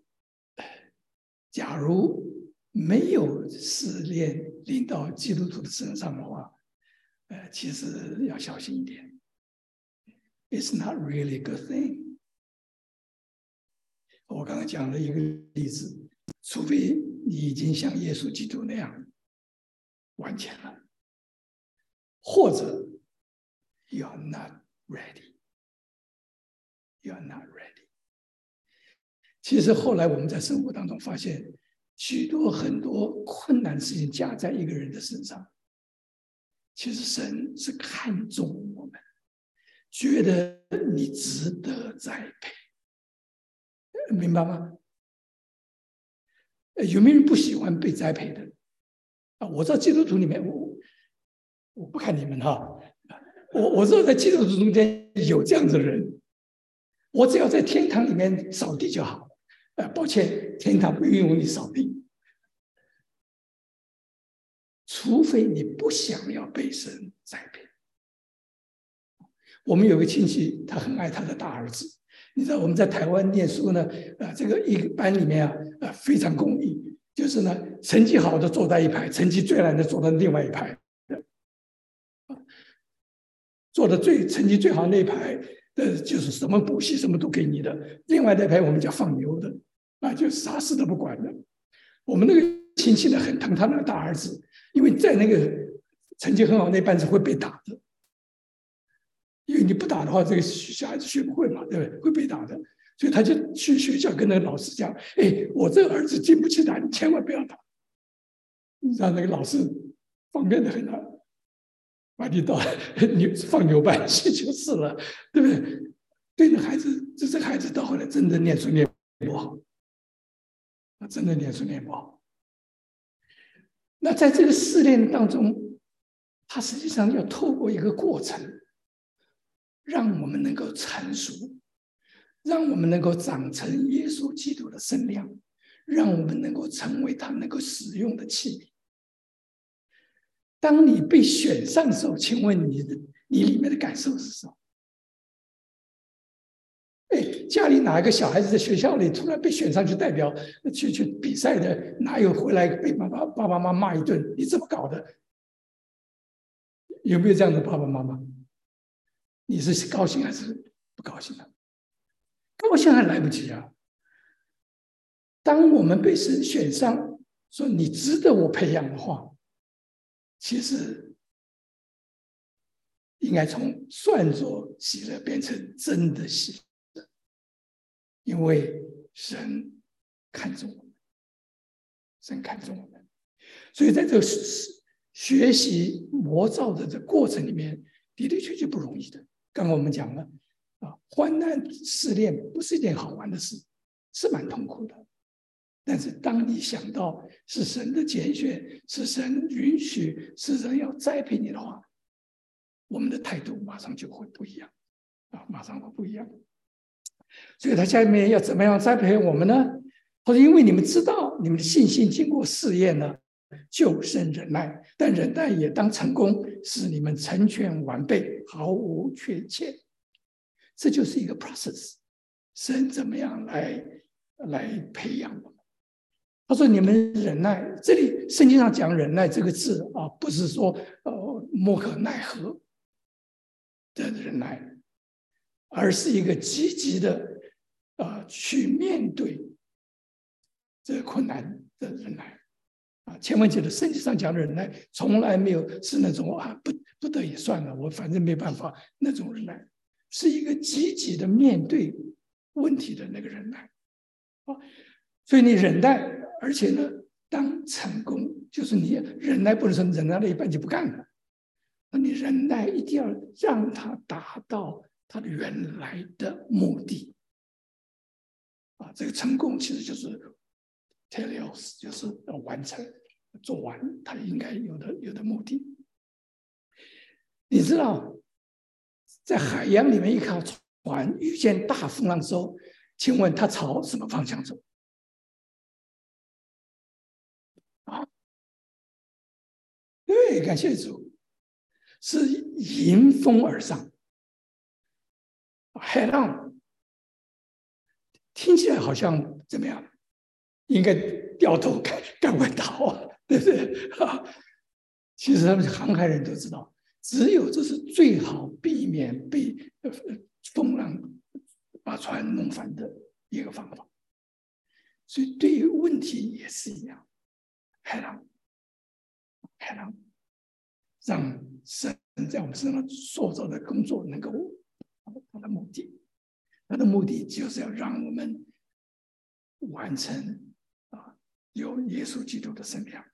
[SPEAKER 1] 假如没有试炼临到基督徒的身上的话，呃，其实要小心一点。It's not really a good thing。我刚才讲了一个例子，除非你已经像耶稣基督那样完全了，或者 you are not ready， you are not ready。其实后来我们在生活当中发现，许多很多困难事情加在一个人的身上，其实神是看重我们，觉得你值得栽培，明白吗？有没有人不喜欢被栽培的？啊，我知道基督徒里面，我我不看你们哈，我我知道在基督徒中间有这样子的人，我只要在天堂里面扫地就好。呃，抱歉，天堂不允许你扫地，除非你不想要被神栽培。我们有个亲戚，他很爱他的大儿子。你知道我们在台湾念书呢，呃，这个一个班里面啊，呃，非常公益，就是呢，成绩好的坐在一排，成绩最烂的坐在另外一排。做的最成绩最好那一排的，就是什么补习什么都给你的；另外那排我们叫放牛的，啊，就啥事都不管的。我们那个亲戚呢，很疼他那个大儿子，因为在那个成绩很好那班是会被打的，因为你不打的话，这个小孩子学不会嘛，对不对？会被打的，所以他就去学校跟那个老师讲：“哎，我这个儿子经不起打，你千万不要打。”让那个老师方便的很啊。把你到牛放牛班去就是了，对不对？对那孩子，这这孩子到后来真的念书念不好，真的念书念不好。那在这个试炼当中，他实际上要透过一个过程，让我们能够成熟，让我们能够长成耶稣基督的身量，让我们能够成为他能够使用的器皿。当你被选上的时候，请问你的你里面的感受是什么？哎，家里哪一个小孩子在学校里突然被选上去代表去去比赛的，哪有回来被爸爸爸爸妈妈骂一顿？你怎么搞的？有没有这样的爸爸妈妈？你是高兴还是不高兴啊？高兴还来不及啊！当我们被神选上，说你值得我培养的话，其实应该从算作喜乐变成真的喜乐，因为神看重我们，神看重我们，所以在这个学习魔造的这过程里面，的的确确不容易的。刚刚我们讲了啊，患难试炼不是一件好玩的事，是蛮痛苦的。但是当你想到是神的拣选，是神允许，是神要栽培你的话，我们的态度马上就会不一样啊，马上会不一样。 所以他下面要怎么样栽培我们呢？他说：“因为你们知道，你们的信心经过试验呢，就生忍耐，但忍耐也当成功，使你们成全完备，毫无缺欠。”这就是一个 process， 神怎么样来来培养我们？他说：“你们忍耐，这里圣经上讲忍耐这个字啊，不是说呃莫可奈何的忍耐，而是一个积极的啊、呃、去面对这个困难的忍耐啊。千万记得，圣经上讲的忍耐，从来没有是那种啊不不得也算了，我反正没办法那种忍耐，是一个积极的面对问题的那个忍耐啊。所以你忍耐，而且呢，当成功，就是你忍耐不能说忍耐了一半就不干了，你忍耐一定要让它达到它的原来的目的啊。这个成功其实就是 teleos， 就是要完成做完它应该有的有的目的。你知道，在海洋里面一条船遇见大风浪的时候，请问它朝什么方向走？啊，对，感谢主，是迎风而上。海浪听起来好像怎么样？应该掉头赶赶快逃，对不对？啊，其实他们航海人都知道，只有这是最好避免被风浪把船弄翻的一个方法。所以对于问题也是一样，海浪，海浪，让神在我们身上塑造的工作能够达到他的目的，他的目的就是要让我们完成啊，有耶稣基督的身量。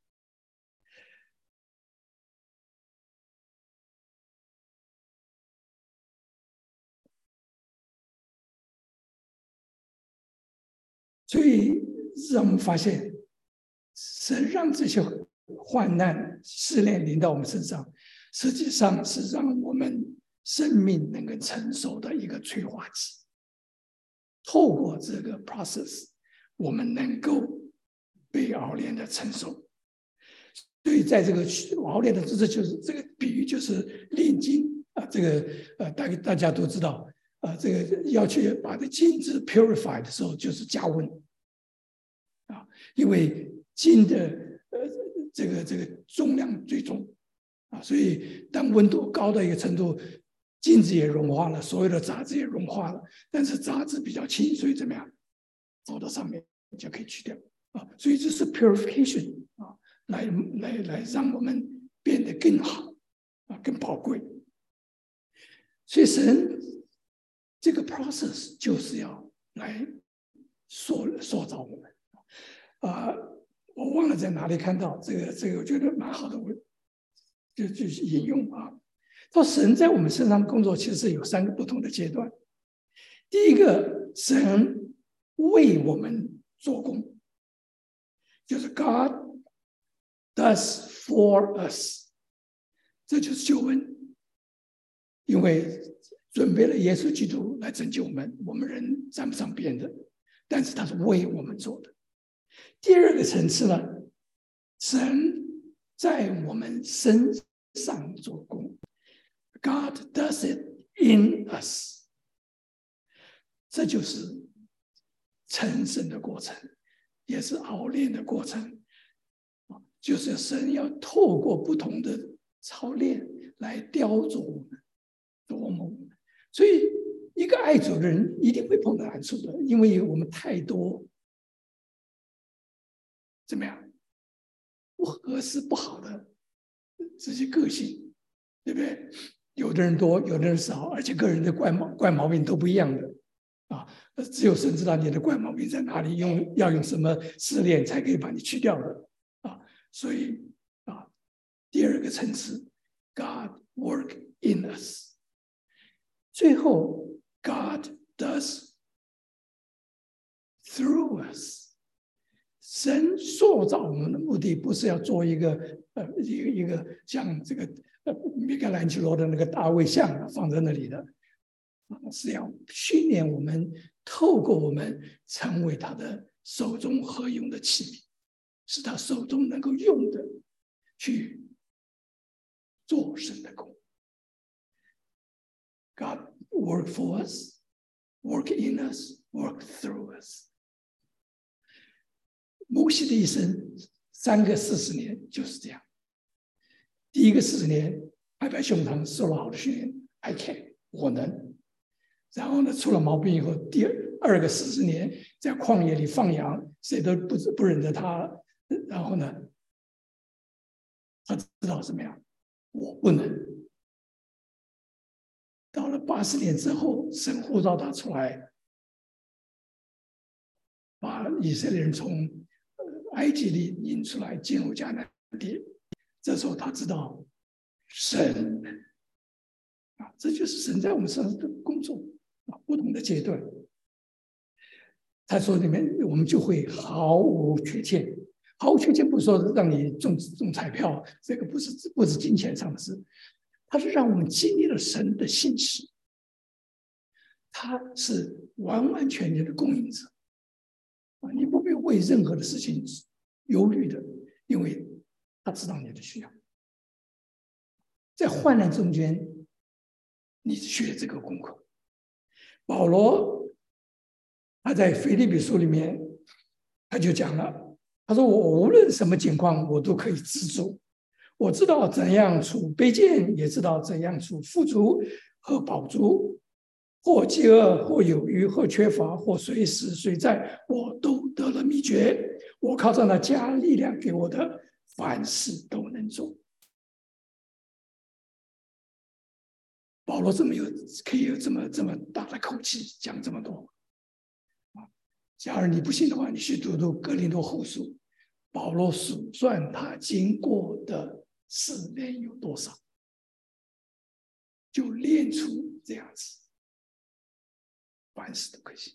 [SPEAKER 1] 所以让我们发现，神让这些患难试炼临到我们身上，实际上是让我们生命能够成熟的一个催化剂。透过这个 process， 我们能够被熬炼的成熟。所以在这个熬炼的，这就是这个比喻，就是炼金啊，这个呃，大大家都知道。啊，这个要去把这金子 purify 的时候，就是加温啊，因为金的呃这个这个重量最重啊，所以当温度高到一个程度，金子也融化了，所有的杂质也融化了，但是杂质比较轻，所以怎么样，走到上面就可以去掉啊，所以这是 purification 啊，来来来让我们变得更好啊，更宝贵。所以神这个 process 就是要来塑塑造我们啊、呃，我忘了在哪里看到这个，这个我觉得蛮好的，我就就引用啊。说神在我们身上的工作其实是有三个不同的阶段。第一个，神为我们做工，就是 God does for us， 这就是救恩，因为准备了耶稣基督来拯救我们，我们人沾不上边的，但是他是为我们做的。第二个层次呢，神在我们身上做工 ，God does it in us， 这就是成圣的过程，也是熬炼的过程，就是神要透过不同的操练来雕琢我们。多么！所以，一个爱主的人一定会碰到难处的，因为我们太多怎么样不合适、不好的这些个性，对不对？有的人多，有的人少，而且个人的怪毛怪毛病都不一样的啊。只有神知道你的怪毛病在哪里，用要用什么试炼才可以把你去掉的啊。所以啊，第二个层次 ，God work in us。最后 ，God does through us。神塑造我们的目的不是要做一个呃一个一个像这个呃米开朗基罗的那个大卫像放在那里的是要训练我们，透过我们成为他的手中合用的器皿，使他手中能够用的去做神的工。God work for us, work in us, work through us。摩西的一生三个四十年就是这样。第一个四十年拍拍胸膛，受了好的训练 ，I can， 我能。然后呢，出了毛病以后，第二个四十年在旷野里放羊，谁都不不认得他。然后呢，他知道怎么样，我不能。到了八十年之后，神呼召他出来，把以色列人从埃及里引出来，进入迦南地。这时候他知道神啊，这就是神在我们身上的工作啊，不同的阶段。他说里面我们就会毫无缺欠，毫无缺欠不是说让你中中彩票，这个不是不是金钱上的事，他是让我们经历了神的信实，他是完完全全的供应者啊，你不必为任何的事情忧虑的，因为他知道你的需要。在患难中间，你学这个功课。保罗他在腓立比书里面他就讲了，他说我无论什么情况我都可以知足，我知道怎样处卑贱，也知道怎样处富足和饱足，或饥饿，或有余，或缺乏，或随时随在，我都得了秘诀。我靠着那加力量给我的，凡事都能做。保罗这么有可以有这么这么大的口气讲这么多啊！假如你不信的话，你去读读哥林多后书，保罗数算他经过的试炼有多少，就练出这样子，凡事都可行。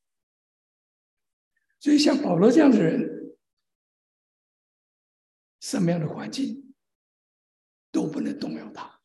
[SPEAKER 1] 所以像保罗这样的人，什么样的环境都不能动摇他。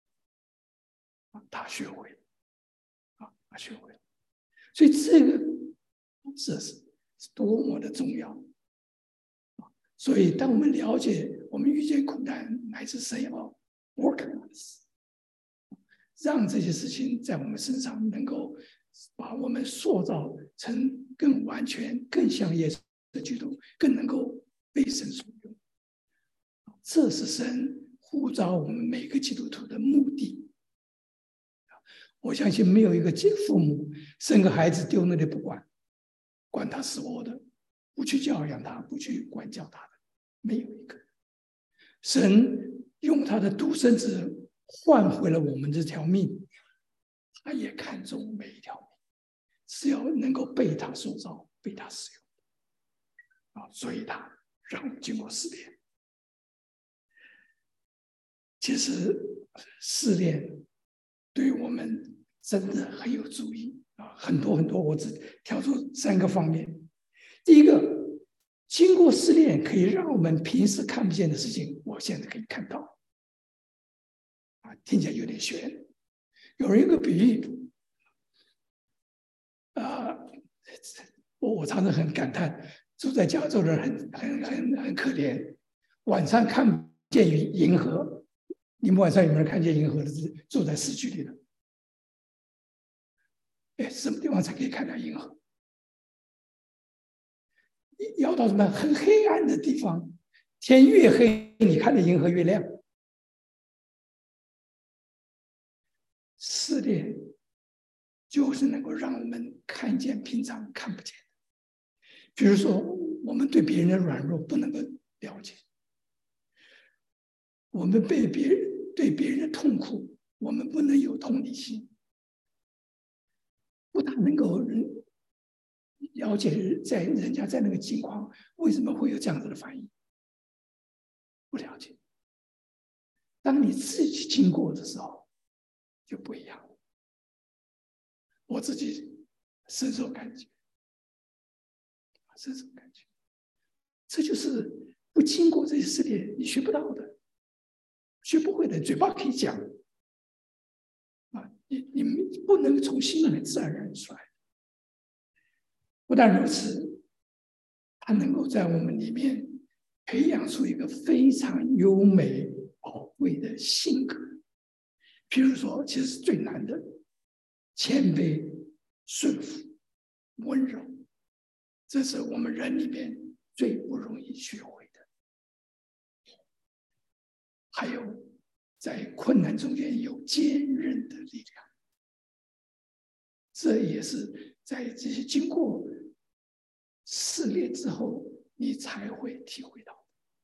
[SPEAKER 1] 他学会了啊，他学会了，所以这个这是多么的重要啊！所以，当我们了解我们遇见苦难乃至神要 work on us， 让这些事情在我们身上能够把我们塑造成更完全、更像耶稣的基督，更能够被神所用。这是神呼召我们每个基督徒的目的。我相信没有一个父母生个孩子丢那里不管，管他死活的，不去教养他，不去管教他的，没有一个。神用他的独生子换回了我们这条命，他也看重每一条命，是要能够被他塑造，被他使用啊，所以他让我们经过试炼。其实试炼对我们真的很有助益啊，很多很多，我只挑出三个方面。第一个，经过试炼可以让我们平时看不见的事情，我现在可以看到。啊，听起来有点玄。有人有个比喻，啊，我我常常很感叹，住在加州的人很很很很可怜，晚上看不见银河。你们晚上有没有人看见银河的？住在市区里的？哎，什么地方才可以看到银河？要到什么很黑暗的地方，天越黑，你看的银河越亮。试炼就是能够让我们看见平常看不见的，比如说我们对别人的软弱不能够了解，我们被别人对别人的痛苦，我们不能有同理心，不大能够了解在人家在那个情况为什么会有这样子的反应，不了解。当你自己经过的时候，就不一样了。我自己深受感觉，深受感觉，这就是不经过这些试炼，你学不到的，学不会的。嘴巴可以讲啊， 你你们不能从心里面自然而然出来。不但如此，它能够在我们里面培养出一个非常优美、宝贵的性格。譬如说，其实最难的，谦卑、顺服、温柔，这是我们人里面最不容易学会的。还有，在困难中间有坚韧的力量，这也是在这些经过试炼之后，你才会体会到。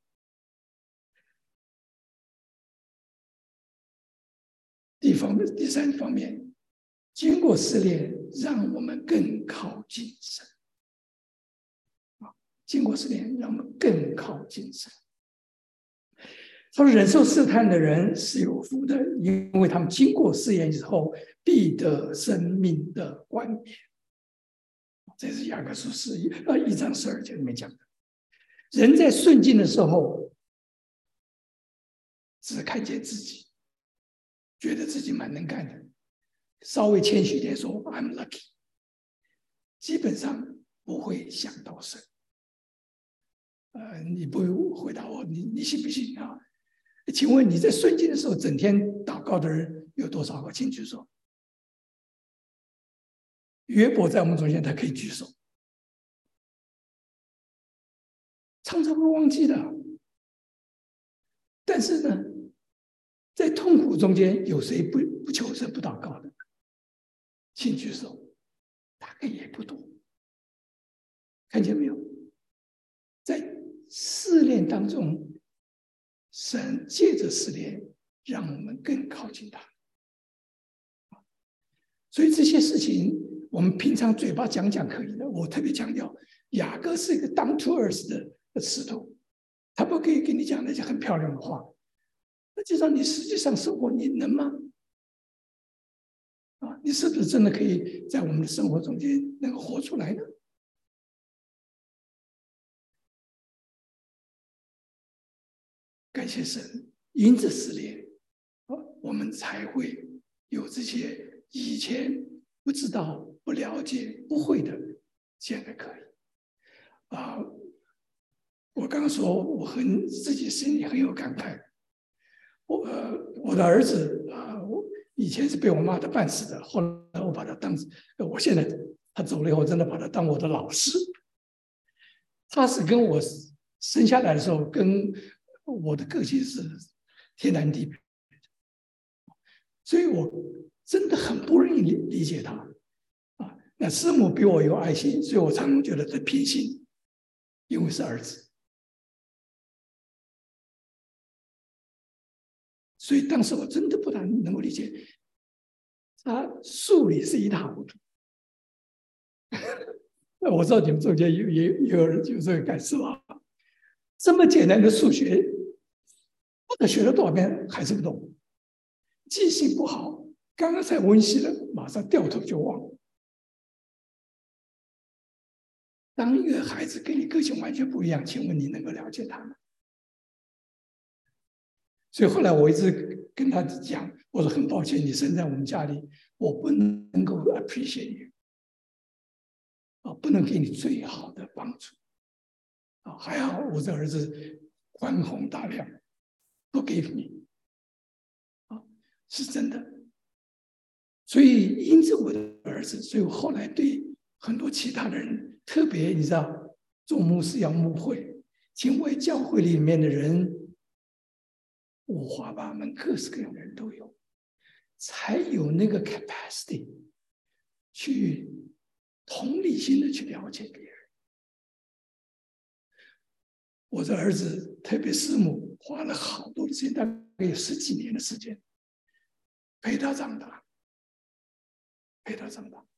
[SPEAKER 1] 第方面，第三方面，经过试炼，让我们更靠近神。啊，经过试炼，让我们更靠近神。他说：“忍受试探的人是有福的，因为他们经过试验之后，必得生命的冠冕。”这是雅各书四一呃一章十二节里面讲的。人在顺境的时候，只看见自己。觉得自己蛮能干的，稍微谦虚一点说 I'm lucky， 基本上不会想到神。呃，你不回答我，你你信不信啊？请问你在顺境的时候，整天祷告的人有多少个？请举手。约伯在我们中间，他可以举手，常常会忘记的。但是呢，在痛苦中间，有谁不不求神不祷告的？请举手，大概也不多。看见没有？在试炼当中，神借着试炼，让我们更靠近他。所以这些事情，我们平常嘴巴讲讲可以的。我特别强调，雅各是一个 down to earth 的使徒，他不可以跟你讲那些很漂亮的话。那就让你实际上生活，你能吗？啊，你是不是真的可以在我们的生活中间能够活出来呢？感谢神，因着试炼，我们才会有这些以前不知道、不了解、不会的，现在可以。啊，我刚刚说我很自己心里很有感慨。我呃，我的儿子啊，我以前是被我骂的半死的，后来我把他当，我现在他走了以后，我真的把他当我的老师。他是跟我生下来的时候，跟我的个性是天南地北，所以我真的很不容易理理解他啊。那师母比我有爱心，所以我常常觉得在偏心，因为是儿子。所以当时我真的不大能够理解，他数理是一塌糊涂。我知道你们中间有也有人有这个感受啊，这么简单的数学，不知道学了多少遍还是不懂，记性不好，刚刚才温习了，马上掉头就忘了。当一个孩子跟你个性完全不一样，请问你能够了解他吗？所以后来我一直跟他讲，我说很抱歉，你生在我们家里，我不能够 appreciate you， 啊，不能给你最好的帮助，啊，还好我这儿子宽宏大量 ，forgive me， 啊，是真的。所以因着我的儿子，所以我后来对很多其他的人，特别你知道，做牧师要牧会，敬畏教会里面的人。五花八门，各式各样的人都有，才有那个 capacity 去同理心的去了解别人。我的儿子，特别师母，花了好多的时间，大概有十几年的时间，陪他长大，陪他长大，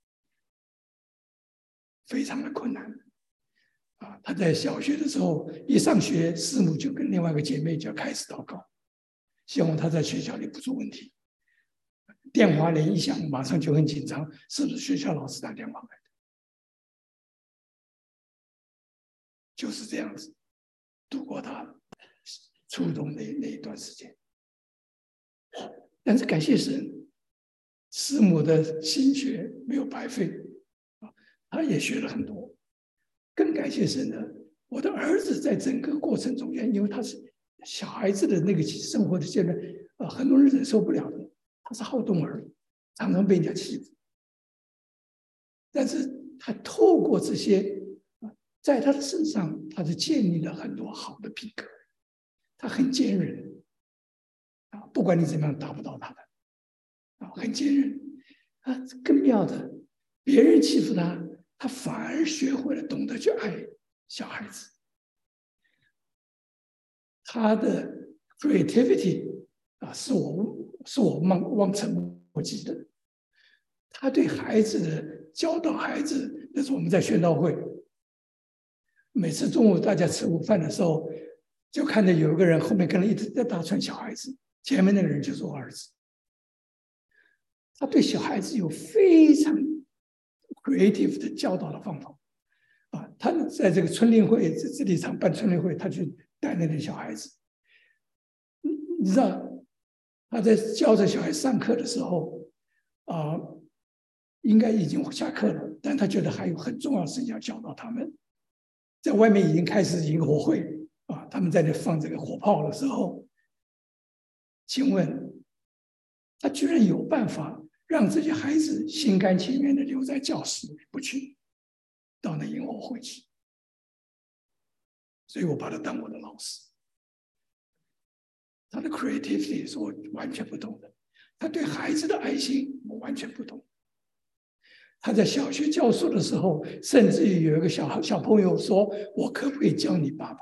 [SPEAKER 1] 非常的困难。啊，他在小学的时候一上学，师母就跟另外一个姐妹就要开始祷告。希望他在学校里不出问题。电话铃一响，马上就很紧张，是不是学校老师打电话来的？就是这样子度过他初中的那一段时间。但是感谢神， 师母的心血没有白费啊，他也学了很多。更感谢神的，我的儿子在整个过程中间，因为他是小孩子的那个生活的阶段，呃，很多人忍受不了的。他是好动儿，常常被人家欺负。但是他透过这些，在他的身上，他就建立了很多好的品格。他很坚韧啊，不管你怎么样达不到他的啊，很坚韧啊。更妙的，别人欺负他，他反而学会了懂得去爱小孩子。他的 creativity 啊，是我是我望望尘莫及的。他对孩子的教导，孩子那是我们在宣道会，每次中午大家吃午饭的时候，就看到有一个人后面跟了一一大串小孩子，前面那个人就是我儿子。他对小孩子有非常 creative 的教导的方法啊，他在这个春令会这这里场办春令会，他去带那个小孩子。你你知道他在教着小孩上课的时候啊，应该已经下课了，但他觉得还有很重要的事情要教导他们。在外面已经开始引火会啊，他们在那放这个火炮的时候，请问他居然有办法让这些孩子心甘情愿的留在教室里不去到那引火会去，所以我把他当我的老师。他的 creativity 是我完全不懂的，他对孩子的爱心我完全不懂。他在小学教书的时候，甚至于有一个小小朋友说：“我可不可以教你爸爸？”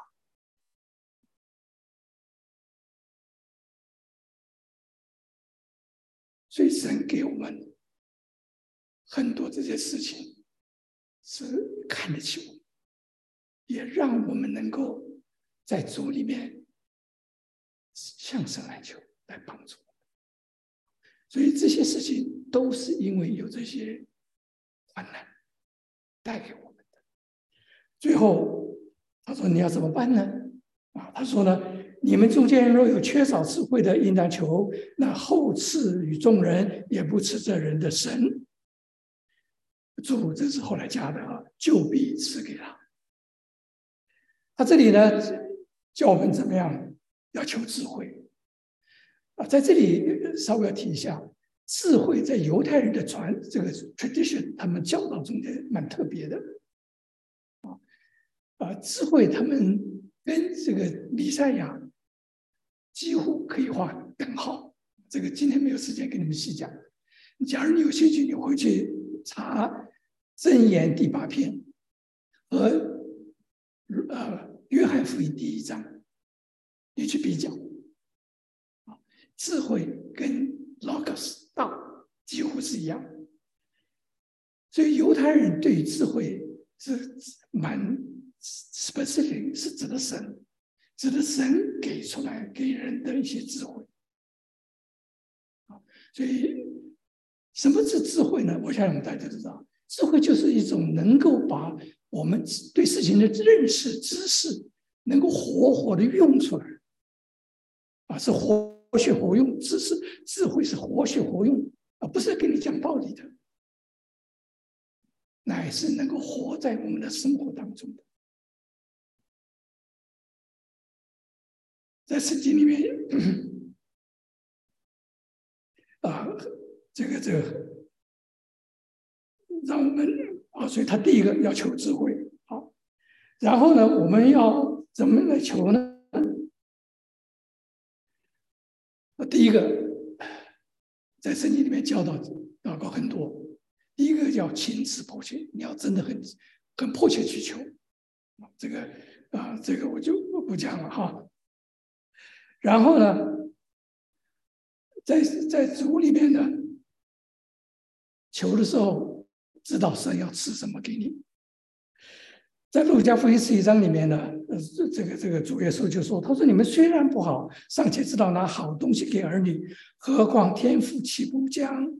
[SPEAKER 1] 所以神给我们很多这些事情是看得起我们，也让我们能够在主里面向神来求，来帮助我们。所以这些事情都是因为有这些患难带给我们的。最后他说：“你要怎么办呢？”啊，他说呢：“你们中间若有缺少智慧的，应当求那后赐与众人，也不赐这人的神。主这是后来加的啊，就必赐给他。”他这里呢，教我们怎么样要求智慧啊，在这里稍微要提一下，智慧在犹太人的传这个 tradition， 他们教导中间蛮特别的啊啊，智慧他们跟这个弥赛亚几乎可以画等号。这个今天没有时间跟你们细讲。假如你有兴趣，你回去查《箴言》第八篇和呃约翰福音第一章，你去比较。智慧跟 logos 道几乎是一样，所以犹太人对于智慧是蛮 specific， 是指的神，指的神给出来给人的一些智慧。所以什么是智慧呢？我相信我们大家都知道，智慧就是一种能够把我们对事情的认识、知识，能够活活的用出来，啊，是活。活学活用，知识智慧是活学活用，而不是跟你讲道理的，乃是能够活在我们的生活当中的。在圣经里面，啊，这个这个，让我们啊，所以他第一个要求智慧，好，然后呢，我们要怎么来求呢？第一个，在圣经里面教导祷告很多。第一个叫情辞迫切，你要真的很很迫切去求。这个啊，这个我就不讲了哈。然后呢，在在主里面呢，求的时候知道神要赐什么给你。在路加福音十一章里面呢，呃，这个这个主耶稣就说：“他说你们虽然不好，尚且知道拿好东西给儿女，何况天父岂不将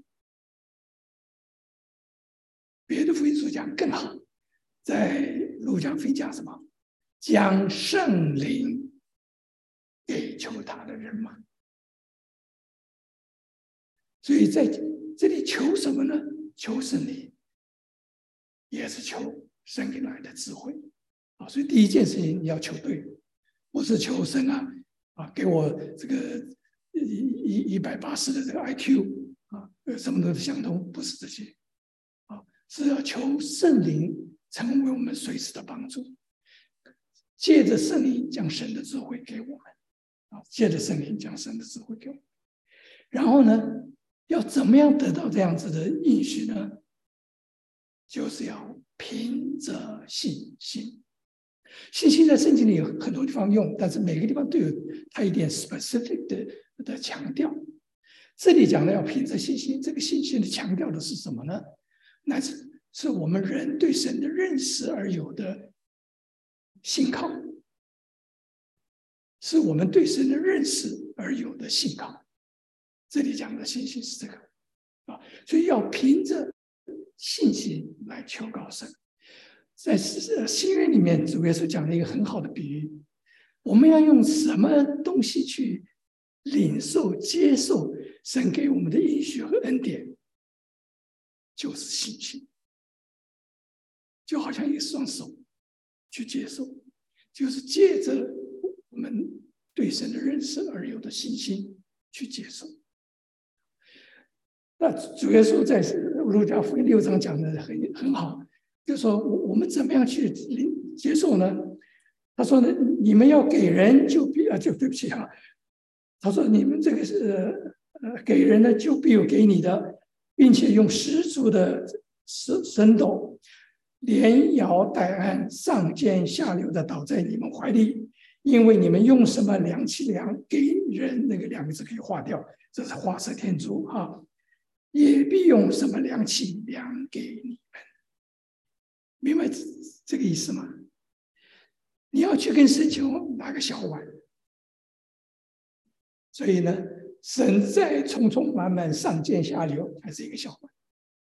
[SPEAKER 1] 别的福音书讲更好？在路加福音讲什么？将圣灵给求他的人嘛。所以在这里求什么呢？求圣灵，也是求神给来的智慧啊。所以第一件事情你要求对，不是求神啊啊给我这个一一一百八十的这个 I Q 啊，什么都相通，不是这些啊，是要求圣灵成为我们随时的帮助，借着圣灵将神的智慧给我们啊，借着圣灵将神的智慧给我们。然后呢，要怎么样得到这样子的应许呢？就是要凭着信心。信心在圣经里有很多地方用，但是每个地方都有它一点 specific 的的强调。这里讲的要凭着信心，这个信心的强调的是什么呢？那是是我们人对神的认识而有的信靠，是我们对神的认识而有的信靠。这里讲的信心是这个啊，所以要凭着信心来求告神。在新约里面，主耶稣讲了一个很好的比喻，我们要用什么东西去领受、接受神给我们的应许和恩典，就是信心，就好像一双手去接受，就是借着我们对神的认识而有的信心去接受。那主耶稣在路加福音六章讲的很很好，就说我们怎么样去接受呢？他说呢，你们要给人就必啊，就对不起啊，他说你们这个是呃给人的就必有给你的，并且用十足的升斗，连摇带按，上尖下流的倒在你们怀里，因为你们用什么量器量给人，那个两个字可以划掉，这是画蛇添足啊。也必用什么量器量给你们，明白这个意思吗？你要去跟神求拿个小碗，所以呢，神在充充满满上尖下流，还是一个小碗，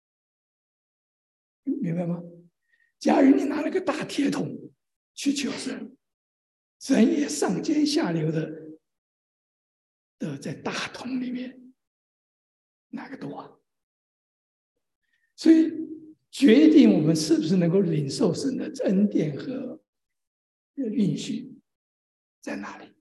[SPEAKER 1] 明白吗？假如你拿了个大铁桶去求神，神也上尖下流的的在大桶里面，哪个多啊？所以，决定我们是不是能够领受神的恩典和允许，在哪里？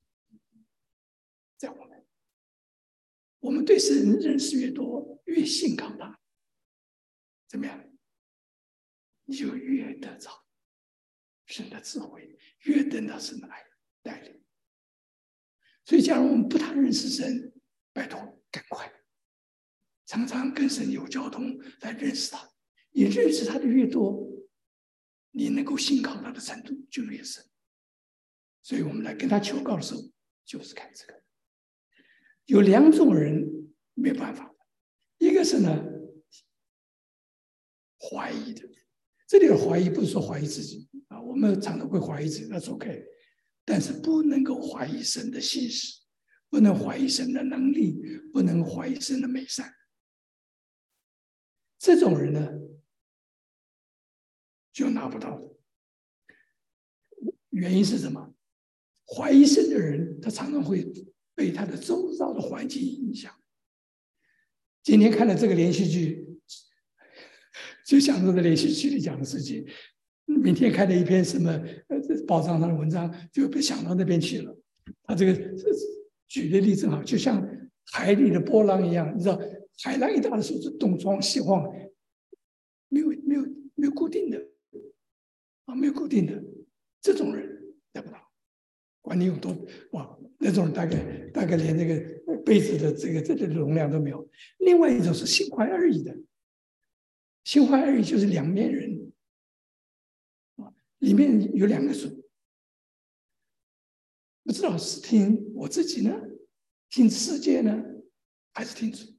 [SPEAKER 1] 在我们。我们对神认识越多，越信靠他，怎么样？你就越得着神的智慧，越得到神的爱带领。所以，假如我们不太认识神，拜托，赶快。常常跟神有交通来认识他，你认识他的越多，你能够信靠他的程度就越深。所以我们来跟他求告的时候，就是看这个。有两种人没办法的，一个是呢怀疑的，这里的怀疑不是说怀疑自己啊，我们常常会怀疑自己，那是 OK， 但是不能够怀疑神的信实，不能怀疑神的能力，不能怀疑神的美善。这种人呢，就拿不到的。原因是什么？怀疑神的人，他常常会被他的周遭的环境影响。今天看了这个连续剧，就想着这连续剧里讲的事情；明天看了一篇什么呃报章上的文章，就被想到那边去了。他这个举的例子好，就像海里的波浪一样，你知道，海浪一大的时候就东撞西晃，没有没有没有固定的啊，没有固定的，这种人得不到。管你有多哇，那种人大概大概连那个杯子的这个这个容量都没有。另外一种是心怀二意的，心怀二意就是两面人啊，里面有两个主，不知道是听我自己呢，听世界呢，还是听主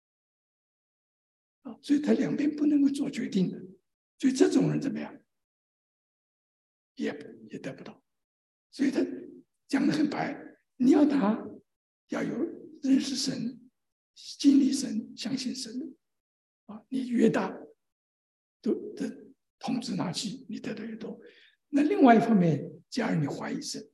[SPEAKER 1] 啊？所以他两边不能够做决定的，所以这种人怎么样，也也得不到。所以他讲得很白，你要拿，要有认识神、经历神、相信神的啊，你越大，都的统治拿去，你得的越多。那另外一方面，假如你怀疑神，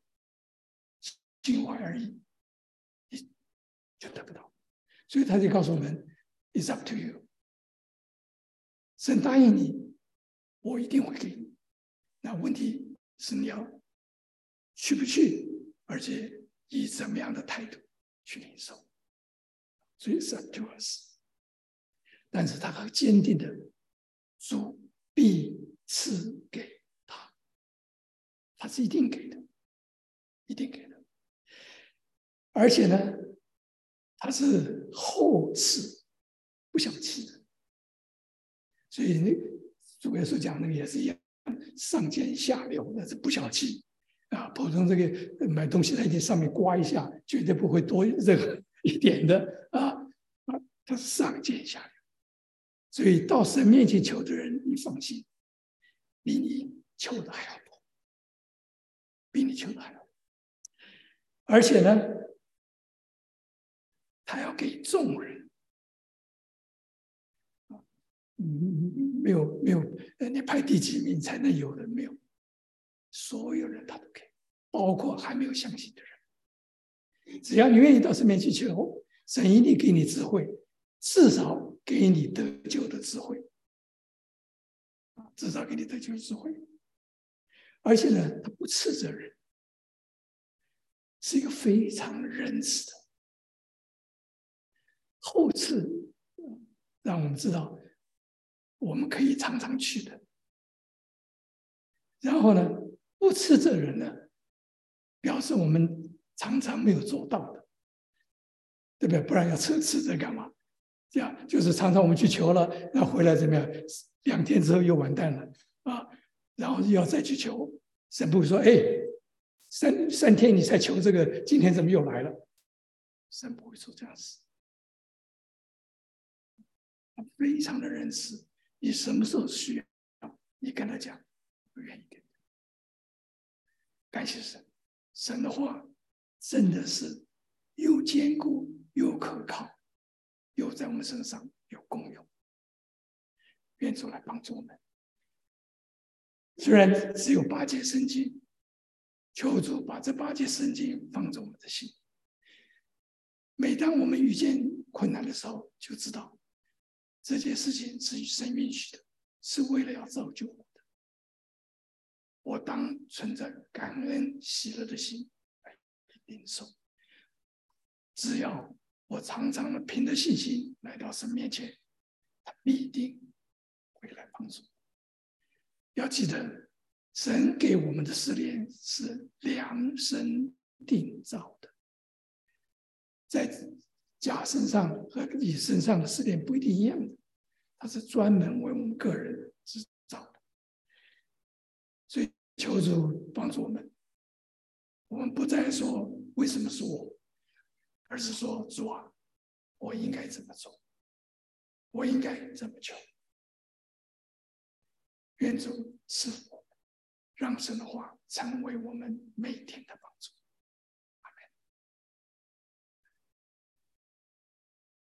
[SPEAKER 1] 心怀二意，你就得不到。所以他就告诉我们， ，It's up to you。神答应你，我一定会给你。那问题是你要去不去，而且以怎么样的态度去领受。所以 It's up to us。但是他很坚定的，主必赐给他，他是一定给的，一定给的。而且呢，他是厚赐，不小气的。所以那主耶稣讲那个也是一样，上尖下流，那是不小气啊。普通这个买东西在你上面刮一下，绝对不会多任何一点的啊啊，他是上尖下流。所以到神面前求的人，你放心，比你求的还要多，比你求的还要多。而且呢，他要给众人，嗯，没有没有，你排第几名才能有的没有，所有人他都给，包括还没有相信的人。只要你愿意到神面前求，神一定给你智慧，至少给你得救的智慧，至少给你得救的智慧。而且呢，他不斥责人，是一个非常仁慈的。后赐让我们知道，我们可以常常去的。然后呢，不斥责人呢，表示我们常常没有做到的，对不对？不然要斥斥责干嘛？这样就是常常我们去求了，然后回来怎么样？两天之后又完蛋了啊！然后又要再去求，神不会说：“哎，三三天你才求这个，今天怎么又来了？”神不会做这样事。他非常的仁慈，你什么时候需要，你跟他讲，我愿意给。感谢神，神的话真的是又坚固又可靠，又在我们身上有功用。愿主来帮助我们。虽然只有八节圣经，求主把这八节圣经放在我们的心。每当我们遇见困难的时候，就知道这件事情是神允许的，是为了要造就我的。我当存着感恩喜乐的心来领受。只要我常常的凭着信心来到神面前，他必定会来帮助。要记得，神给我们的试炼是量身定造的，在甲身上和乙身上的试炼不一定一样的，它是专门为我们个人制造的。所以求主帮助我们，我们不再说为什么是我，而是说主啊，我应该怎么做，我应该怎么求。愿主赐福我们，让神的话成为我们每天的帮助。